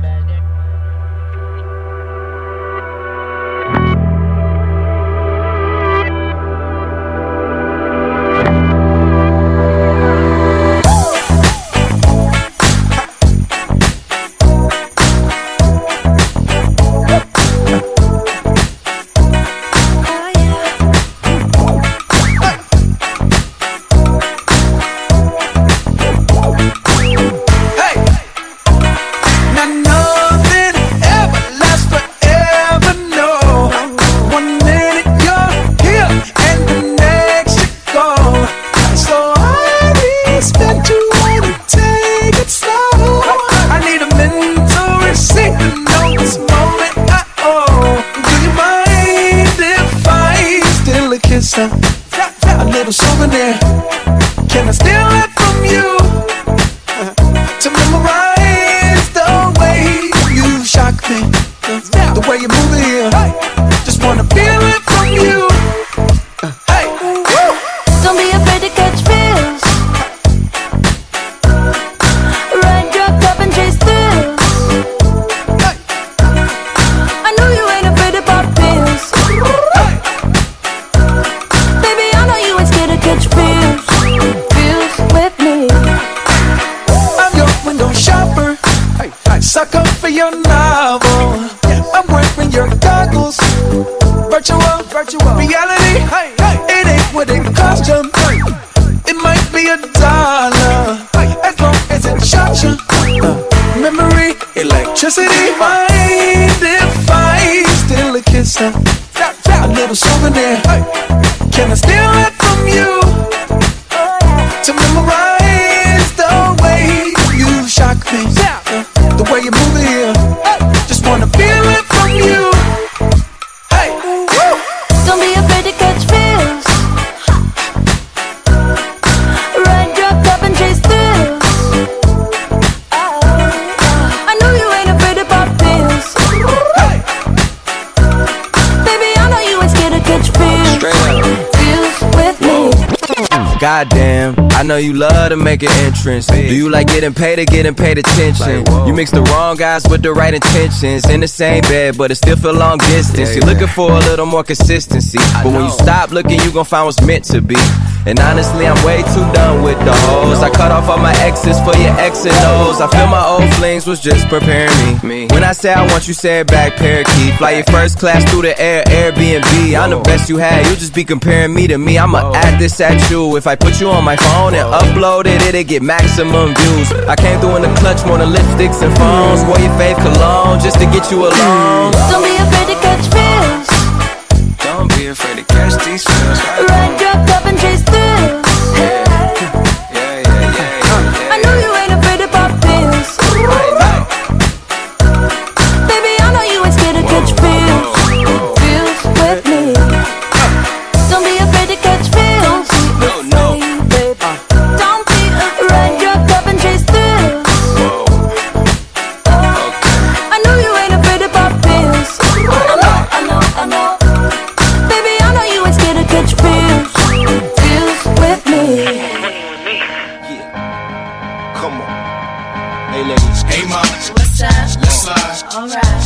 A little souvenir. Can I steal it from you? To memorize the way you shock me, the way you move it here. Just wanna feel it from you. Hey, Don't be afraid to catch feels. Ride your cup and chase thrills. I know you ain't afraid to pop pills. Baby, I know you ain't scared to catch feels. Feels with me. I'm your window shopper. Sucker for your novel. I'm wearing your goggles. Virtual reality. It ain't what it cost you. It might be $1 as long as it shocks you. Memory, electricity. Mind if I steal a kiss? A little souvenir. Can I steal it from you? To memorize the way you shock me, the way you move it here. Just wanna feel it from you. Hey, Don't be afraid to catch feels. Ride your cup and chase thrills. I know you ain't afraid to pop pills. Goddamn, I know you love to make an entrance. Do you like getting paid or getting paid attention? You mix the wrong guys with the right intentions. In the same bed, but it still feel long distance. You're looking for a little more consistency, but when you stop looking, you gon' find what's meant to be. And honestly, I'm way too done with the hoes. I cut off all my exes for your X and O's. I feel my old flings was just preparing me. When I say I want you, say it back, parakeet. Fly your first class through the air, Airbnb. I'm the best you had, you just be comparing me to me. I'ma add this at you. If I put you on my phone and upload it, it'll get maximum views. I came through in the clutch more than lipsticks and phones. Wore your fave cologne just to get you alone. Don't be afraid to catch feels. Don't be afraid to catch these feels. Ride dropped up and chase through. I know you ain't afraid to pop pills. Baby, I know you ain't scared to catch feels. Feels with me. Don't be afraid to catch feels. Don't be afraid, dropped up and chase through. I know you ain't afraid to pop pills. I know. Baby, I know you ain't scared to catch feels. Feels with me. Come on. Hey ladies. Hey ma. What's up? Let's slide. Alright.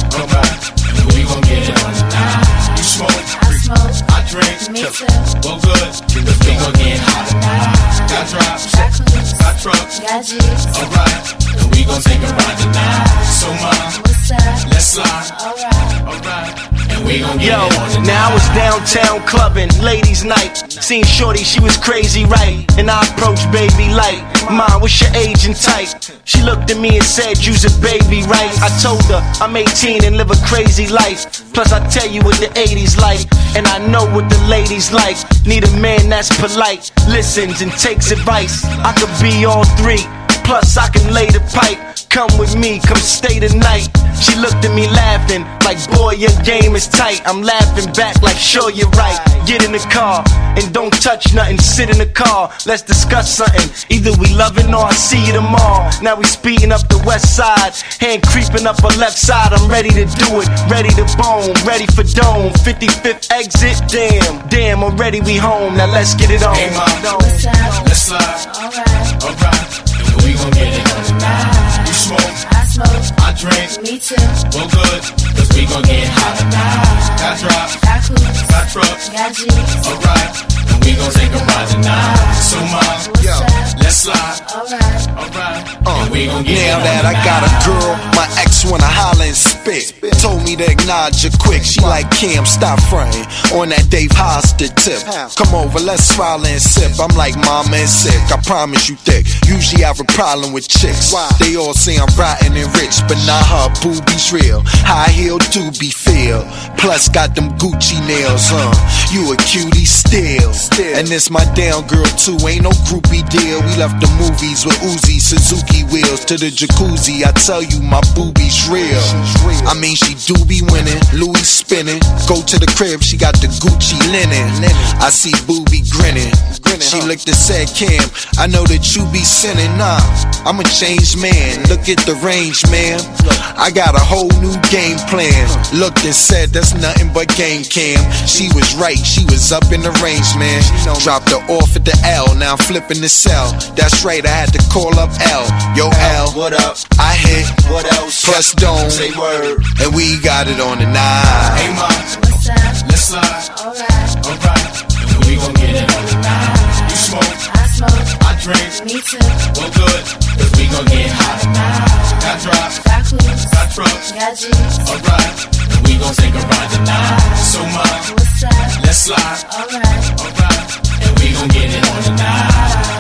And we gon' get it on tonight. You smoke. I smoke. I drink. Me too. Well good. Cause we gon' get hot tonight. Got drops. Got coops. Got trucks. Got G's. Alright. And we gon' take a ride tonight. So ma. What's up? Let's slide. Alright. And we gon' get Yo, it on tonight. now I was downtown clubbing, ladies' night. Seen Shorty, she was crazy, right? And I approached baby like, Mom, what's your age and type? She looked at me and said, you's a baby, right? I told her, I'm 18 and live a crazy life. Plus I tell you what the 80s like, and I know what the ladies like. Need a man that's polite, listens and takes advice. I could be all three, plus I can lay the pipe. Come with me, come stay the night. She looked at me laughing, like boy your game is tight. I'm laughing back like sure you're right. Get in the car, and don't touch nothing, sit in the car. Let's discuss something, either we loving or I see you tomorrow. Now we speeding up the west side, hand creeping up her left side. I'm ready to do it, ready to bone, ready for dome. 55th exit, damn, already we home. Now let's get it on. Hey ma. Let's slide. Alright. And we gon' get it on tonight. You smoke. I smoke. I drink. Me too. Well good. Cause we gon' get hot tonight. Got drops. Got coops. Got trucks. Got G's. Alright. And we gon' take a ride tonight. So ma. Let's slide. Alright. And we gon' get now it on that I got a girl, my ex wanna holler and spit. Told me to acknowledge her quick. She like, Cam, stop frontin' on that Dave Hosted tip. Come over, let's swallow and sip. I'm like, mama and sick, I promise you thick. Usually I have a problem with chicks. They all say I'm rotten and rich, but nah, her boobies real. High heel do be feel. Plus got them Gucci nails, You a cutie still. And this my down girl too, ain't no groupie deal. We left the movies with Uzi, Suzuki wheels to the jacuzzi. I tell you, my boobies real. I mean, she do be winning, Louis spinning. Go to the crib, she got the Gucci linen. I see Boobie grinning. She looked and said, Cam, I know that you be sinning. Nah, I'm a changed man. Look at the range, man. I got a whole new game plan. Looked and said, that's nothing but game, Cam. She was right, she was up in the range, man. Dropped her off at the L, now I'm flipping the cell. That's right, I had to call up L. Yo, L, what up? I hit, what else? Plus Dome, say word, and we got it on the night. Hey ma. Let's slide. Alright. And we gon' get it on tonight. You smoke. I smoke. I drink. Me too. Well good. Cause we gon' get hot tonight. Got drops. Got coops. Got trucks. Got G's. Alright. And we gon' take a ride tonight. So ma. What's up? Let's slide. Alright. And we gon' get it on tonight.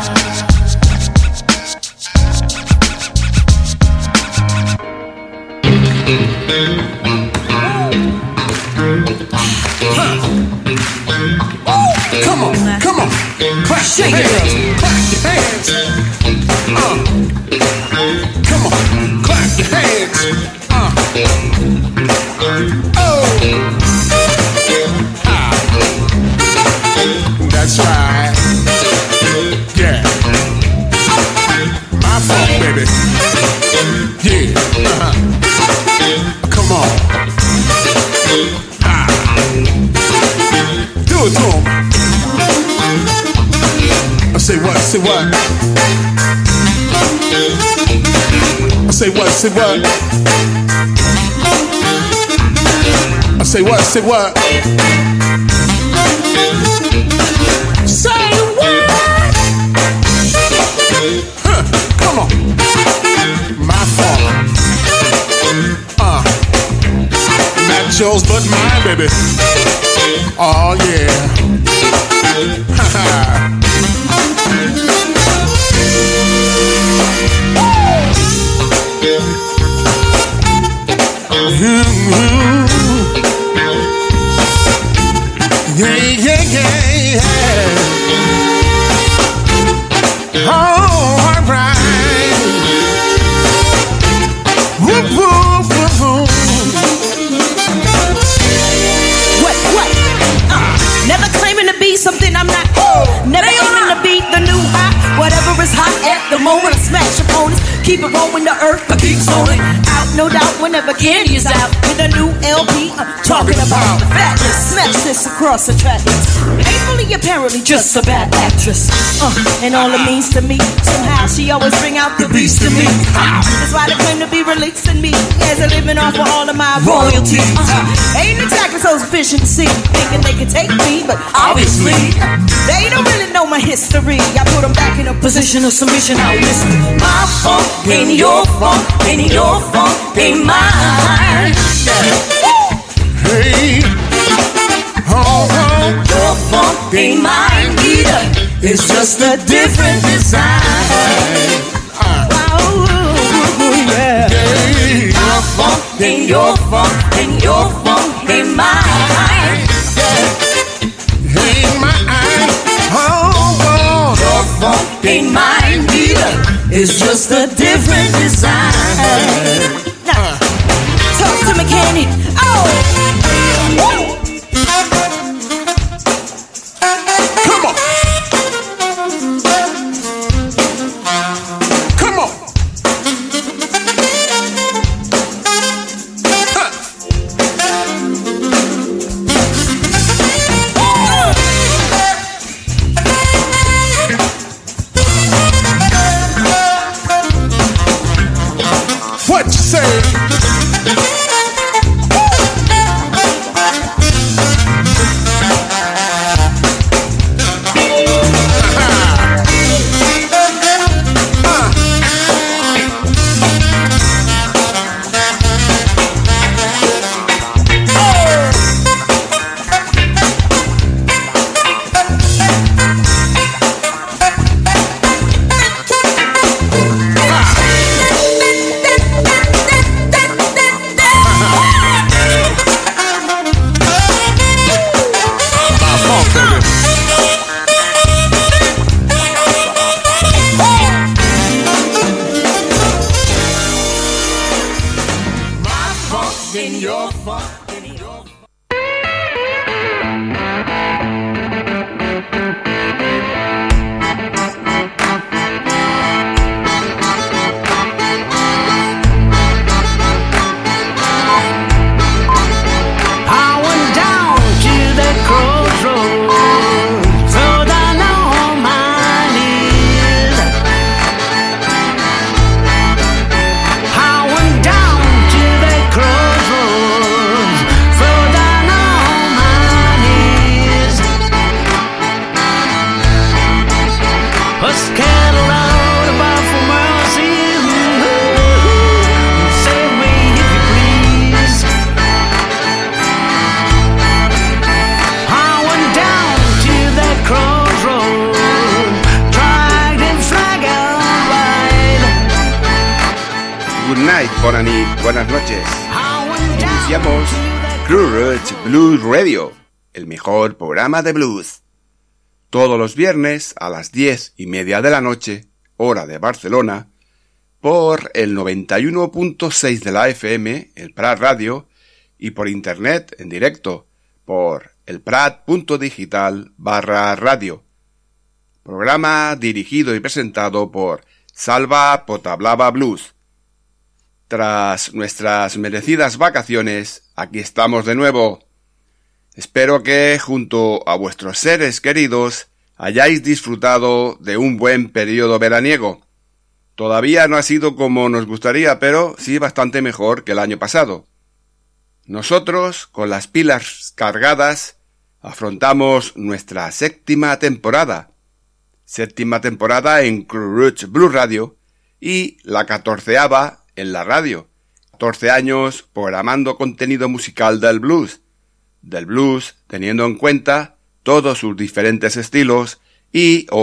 Come on, clap, shake it, clap your hands. Come on, clap your hands. That's right. Yeah, my fault, baby. Yeah, come on. Do it to 'em. I said what? I say what? Say what? I say what? Say what? Say what? Huh, come on. My fault. Not yours but mine, baby. Oh yeah. Ha ha. Yeah, yeah, yeah, yeah. Oh, alright. Whoop, whoop, whoop, whoop. What? Never claiming to be something I'm not. Never aiming to be the new hot. Whatever is hot at the moment, I smash opponents. Keep it rolling the earth, I keep rolling. Out, no doubt, whenever candy is out. With a new LP, I'm talking about the fatness. Smash this across the track. Painfully, apparently, just a bad actress. And all it means to me, somehow she always bring out the beast in me. That's why they claim to be releasing me as a living off of all of my royalties. Ain't exactly so sufficient to see, thinking they can take me, but obviously they don't really know my history. I put them back in a position of submission. Now listen, my fault ain't your fault, ain't your fault, ain't mine. Hey, your fault ain't mine either. It's just a different design. Yeah. My fault ain't your fault, ain't your fault, ain't mine. ain't mine. Your fault ain't mine either. It's just a different design. Now, talk to me, Candy. Oh, come on, come on. What you say? Buenas noches. Iniciamos Crew Roots Blues Radio, el mejor programa de blues. Todos los viernes a las 10:30 de la noche, hora de Barcelona, por el 91.6 de la FM, el Prat Radio, y por internet en directo por elprat.digital/radio. Programa dirigido y presentado por Salva Potablava Blues. Tras nuestras merecidas vacaciones, aquí estamos de nuevo. Espero que, junto a vuestros seres queridos, hayáis disfrutado de un buen periodo veraniego. Todavía no ha sido como nos gustaría, pero sí bastante mejor que el año pasado. Nosotros, con las pilas cargadas, afrontamos nuestra séptima temporada en Crew Roots Blues Radio y la 14ª en la radio. 14 años programando contenido musical del blues teniendo en cuenta todos sus diferentes estilos y